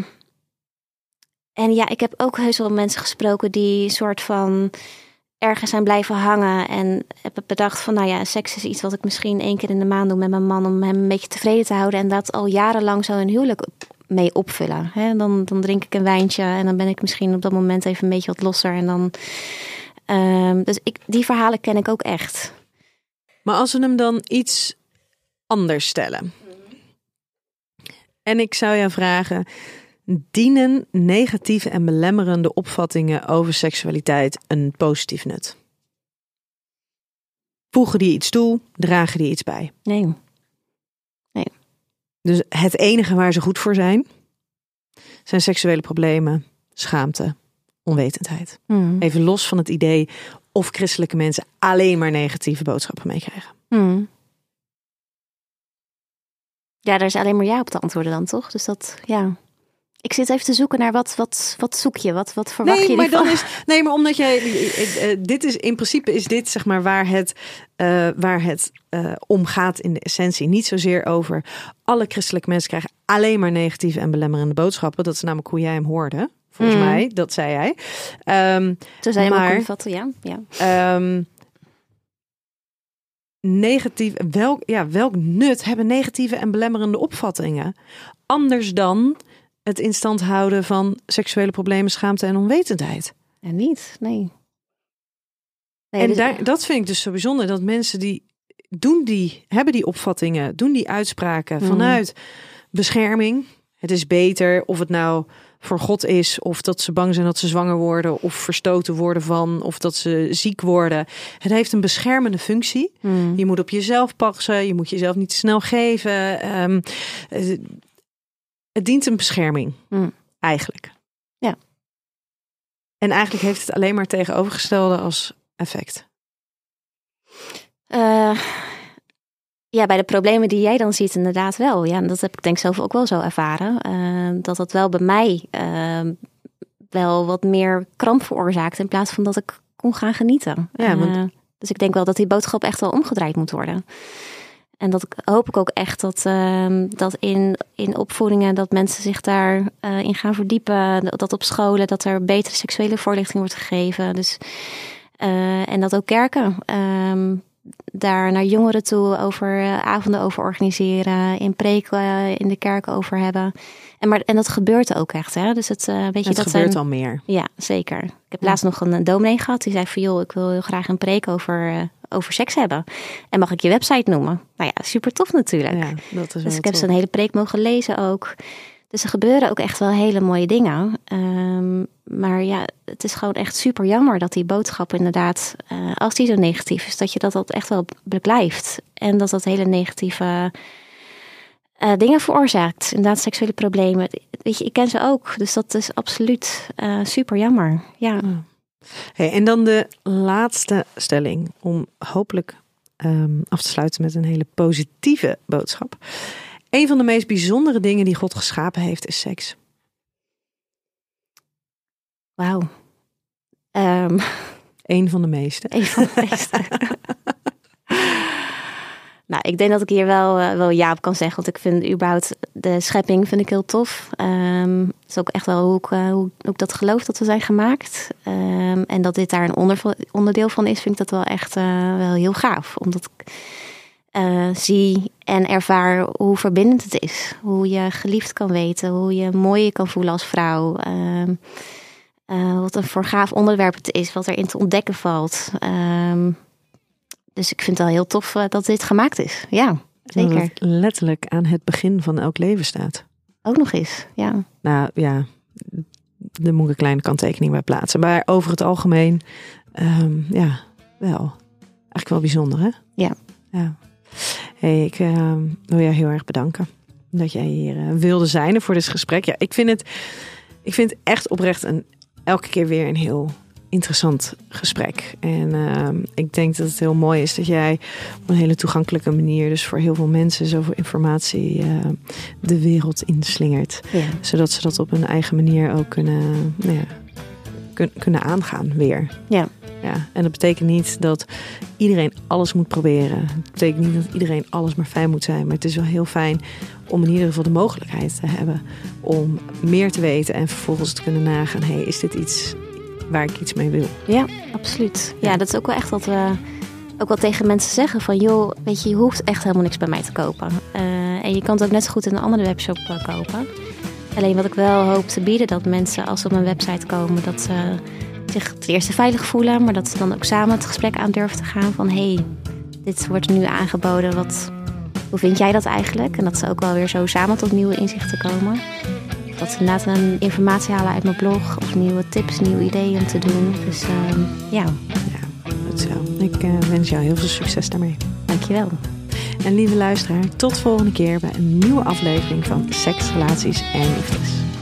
en ja, ik heb ook heus wel mensen gesproken die soort van ergens zijn blijven hangen en heb bedacht van, nou ja, seks is iets wat ik misschien één keer in de maand doe met mijn man om hem een beetje tevreden te houden en dat al jarenlang zo een huwelijk mee opvullen. He, dan, dan drink ik een wijntje en dan ben ik misschien op dat moment even een beetje wat losser en dan. Um, dus ik, die verhalen ken ik ook echt. Maar als we hem dan iets anders stellen. En ik zou jou vragen, dienen negatieve en belemmerende opvattingen over seksualiteit een positief nut? Voegen die iets toe? Dragen die iets bij? Nee. Nee. Dus het enige waar ze goed voor zijn, zijn seksuele problemen, schaamte, onwetendheid. Mm. Even los van het idee of christelijke mensen alleen maar negatieve boodschappen meekrijgen. Mm. Ja, daar is alleen maar ja op te antwoorden dan, toch? Dus dat, ja. Ik zit even te zoeken naar wat, wat, wat zoek je? Wat, wat verwacht nee, je maar ervan? dan is, nee, maar omdat jij... Uh, uh, dit is, in principe is dit zeg maar waar het, uh, waar het uh, om gaat in de essentie. Niet zozeer over alle christelijke mensen krijgen alleen maar negatieve en belemmerende boodschappen. Dat is namelijk hoe jij hem hoorde. Volgens mm. mij, dat zei jij. Um, Zo zei je maar, hem ook vatten, ja. ja. Um, negatief, welk, ja, welk nut hebben negatieve en belemmerende opvattingen? Anders dan het in stand houden van seksuele problemen, schaamte en onwetendheid. En niet, nee. nee en dus... daar, dat vind ik dus zo bijzonder, dat mensen die doen die, hebben die opvattingen, doen die uitspraken mm. vanuit bescherming. Het is beter of het nou voor God is, of dat ze bang zijn dat ze zwanger worden, of verstoten worden van, of dat ze ziek worden. Het heeft een beschermende functie. Mm. Je moet op jezelf passen, je moet jezelf niet te snel geven. Um, uh, Het dient een bescherming, mm. eigenlijk. Ja. En eigenlijk heeft het alleen maar tegenovergestelde als effect. Uh, Ja, bij de problemen die jij dan ziet inderdaad wel. Ja, dat heb ik denk ik zelf ook wel zo ervaren. Uh, dat dat wel bij mij uh, wel wat meer kramp veroorzaakte in plaats van dat ik kon gaan genieten. Ja, want... uh, dus ik denk wel dat die boodschap echt wel omgedraaid moet worden. En dat hoop ik ook echt dat, uh, dat in, in opvoedingen dat mensen zich daarin uh, in gaan verdiepen. Dat op scholen dat er betere seksuele voorlichting wordt gegeven. Dus, uh, en dat ook kerken uh, daar naar jongeren toe over uh, avonden over organiseren. In preken uh, in de kerk over hebben. En, maar, en dat gebeurt ook echt. Hè? Dus het, uh, weet je, het dat gebeurt zijn, al meer. Ja, zeker. Ik heb ja. laatst nog een, een dominee gehad. Die zei van joh, ik wil heel graag een preek over... Uh, over seks hebben. En mag ik je website noemen? Nou ja, super tof natuurlijk. Ja, dat is dus ik tof. heb ze een hele preek mogen lezen ook. Dus er gebeuren ook echt wel hele mooie dingen. Um, maar ja, het is gewoon echt super jammer dat die boodschap inderdaad, uh, als die zo negatief is, dat je dat, dat echt wel blijft. En dat dat hele negatieve uh, dingen veroorzaakt. Inderdaad, seksuele problemen. Weet je, ik ken ze ook. Dus dat is absoluut uh, super jammer. Ja. ja. Hey, en dan de laatste stelling om hopelijk um, af te sluiten met een hele positieve boodschap. Een van de meest bijzondere dingen die God geschapen heeft is seks. Wauw. Um, Eén van de meeste. Eén van de meeste. Nou, ik denk dat ik hier wel, uh, wel ja op kan zeggen. Want ik vind überhaupt de schepping vind ik heel tof. Um, het is ook echt wel hoe ik, uh, hoe, hoe ik dat geloof dat we zijn gemaakt. Um, en dat dit daar een onder, onderdeel van is, vind ik dat wel echt uh, wel heel gaaf. Omdat ik uh, zie en ervaar hoe verbindend het is. Hoe je geliefd kan weten. Hoe je mooi je kan voelen als vrouw. Um, uh, wat een voor gaaf onderwerp het is. Wat erin te ontdekken valt. Um, Dus ik vind het wel heel tof uh, dat dit gemaakt is. Ja, zeker. Dat het letterlijk aan het begin van elk leven staat. Ook nog eens, ja. Nou ja, daar moet ik een kleine kanttekening bij plaatsen. Maar over het algemeen, um, ja, wel. Eigenlijk wel bijzonder, hè? Ja. ja. Hey, ik uh, wil jou heel erg bedanken dat jij hier uh, wilde zijn voor dit gesprek. Ja, ik vind het, ik vind het echt oprecht een, elke keer weer een heel interessant gesprek. En uh, ik denk dat het heel mooi is dat jij op een hele toegankelijke manier, dus voor heel veel mensen, zoveel informatie uh, de wereld inslingert. Ja. Zodat ze dat op hun eigen manier ook kunnen, nou ja, kun, kunnen aangaan weer. Ja. Ja. En dat betekent niet dat iedereen alles moet proberen. Het betekent niet dat iedereen alles maar fijn moet zijn. Maar het is wel heel fijn om in ieder geval de mogelijkheid te hebben om meer te weten en vervolgens te kunnen nagaan, hey, is dit iets waar ik iets mee wil? Ja, absoluut. Ja, ja, dat is ook wel echt wat we ook wel tegen mensen zeggen. Van joh, weet je, je hoeft echt helemaal niks bij mij te kopen. Uh, en je kan het ook net zo goed in een andere webshop uh, kopen. Alleen wat ik wel hoop te bieden, dat mensen als ze op mijn website komen, dat ze zich ten eerste veilig voelen, maar dat ze dan ook samen het gesprek aan durven te gaan van hé, hey, dit wordt nu aangeboden. Wat, hoe vind jij dat eigenlijk? En dat ze ook wel weer zo samen tot nieuwe inzichten komen. Dat ze inderdaad een informatie halen uit mijn blog of nieuwe tips, nieuwe ideeën om te doen. Dus uh, ja. Ja, goed zo. Ik uh, wens jou heel veel succes daarmee. Dankjewel. En lieve luisteraar, tot volgende keer bij een nieuwe aflevering van Seks, Relaties en Liefdes.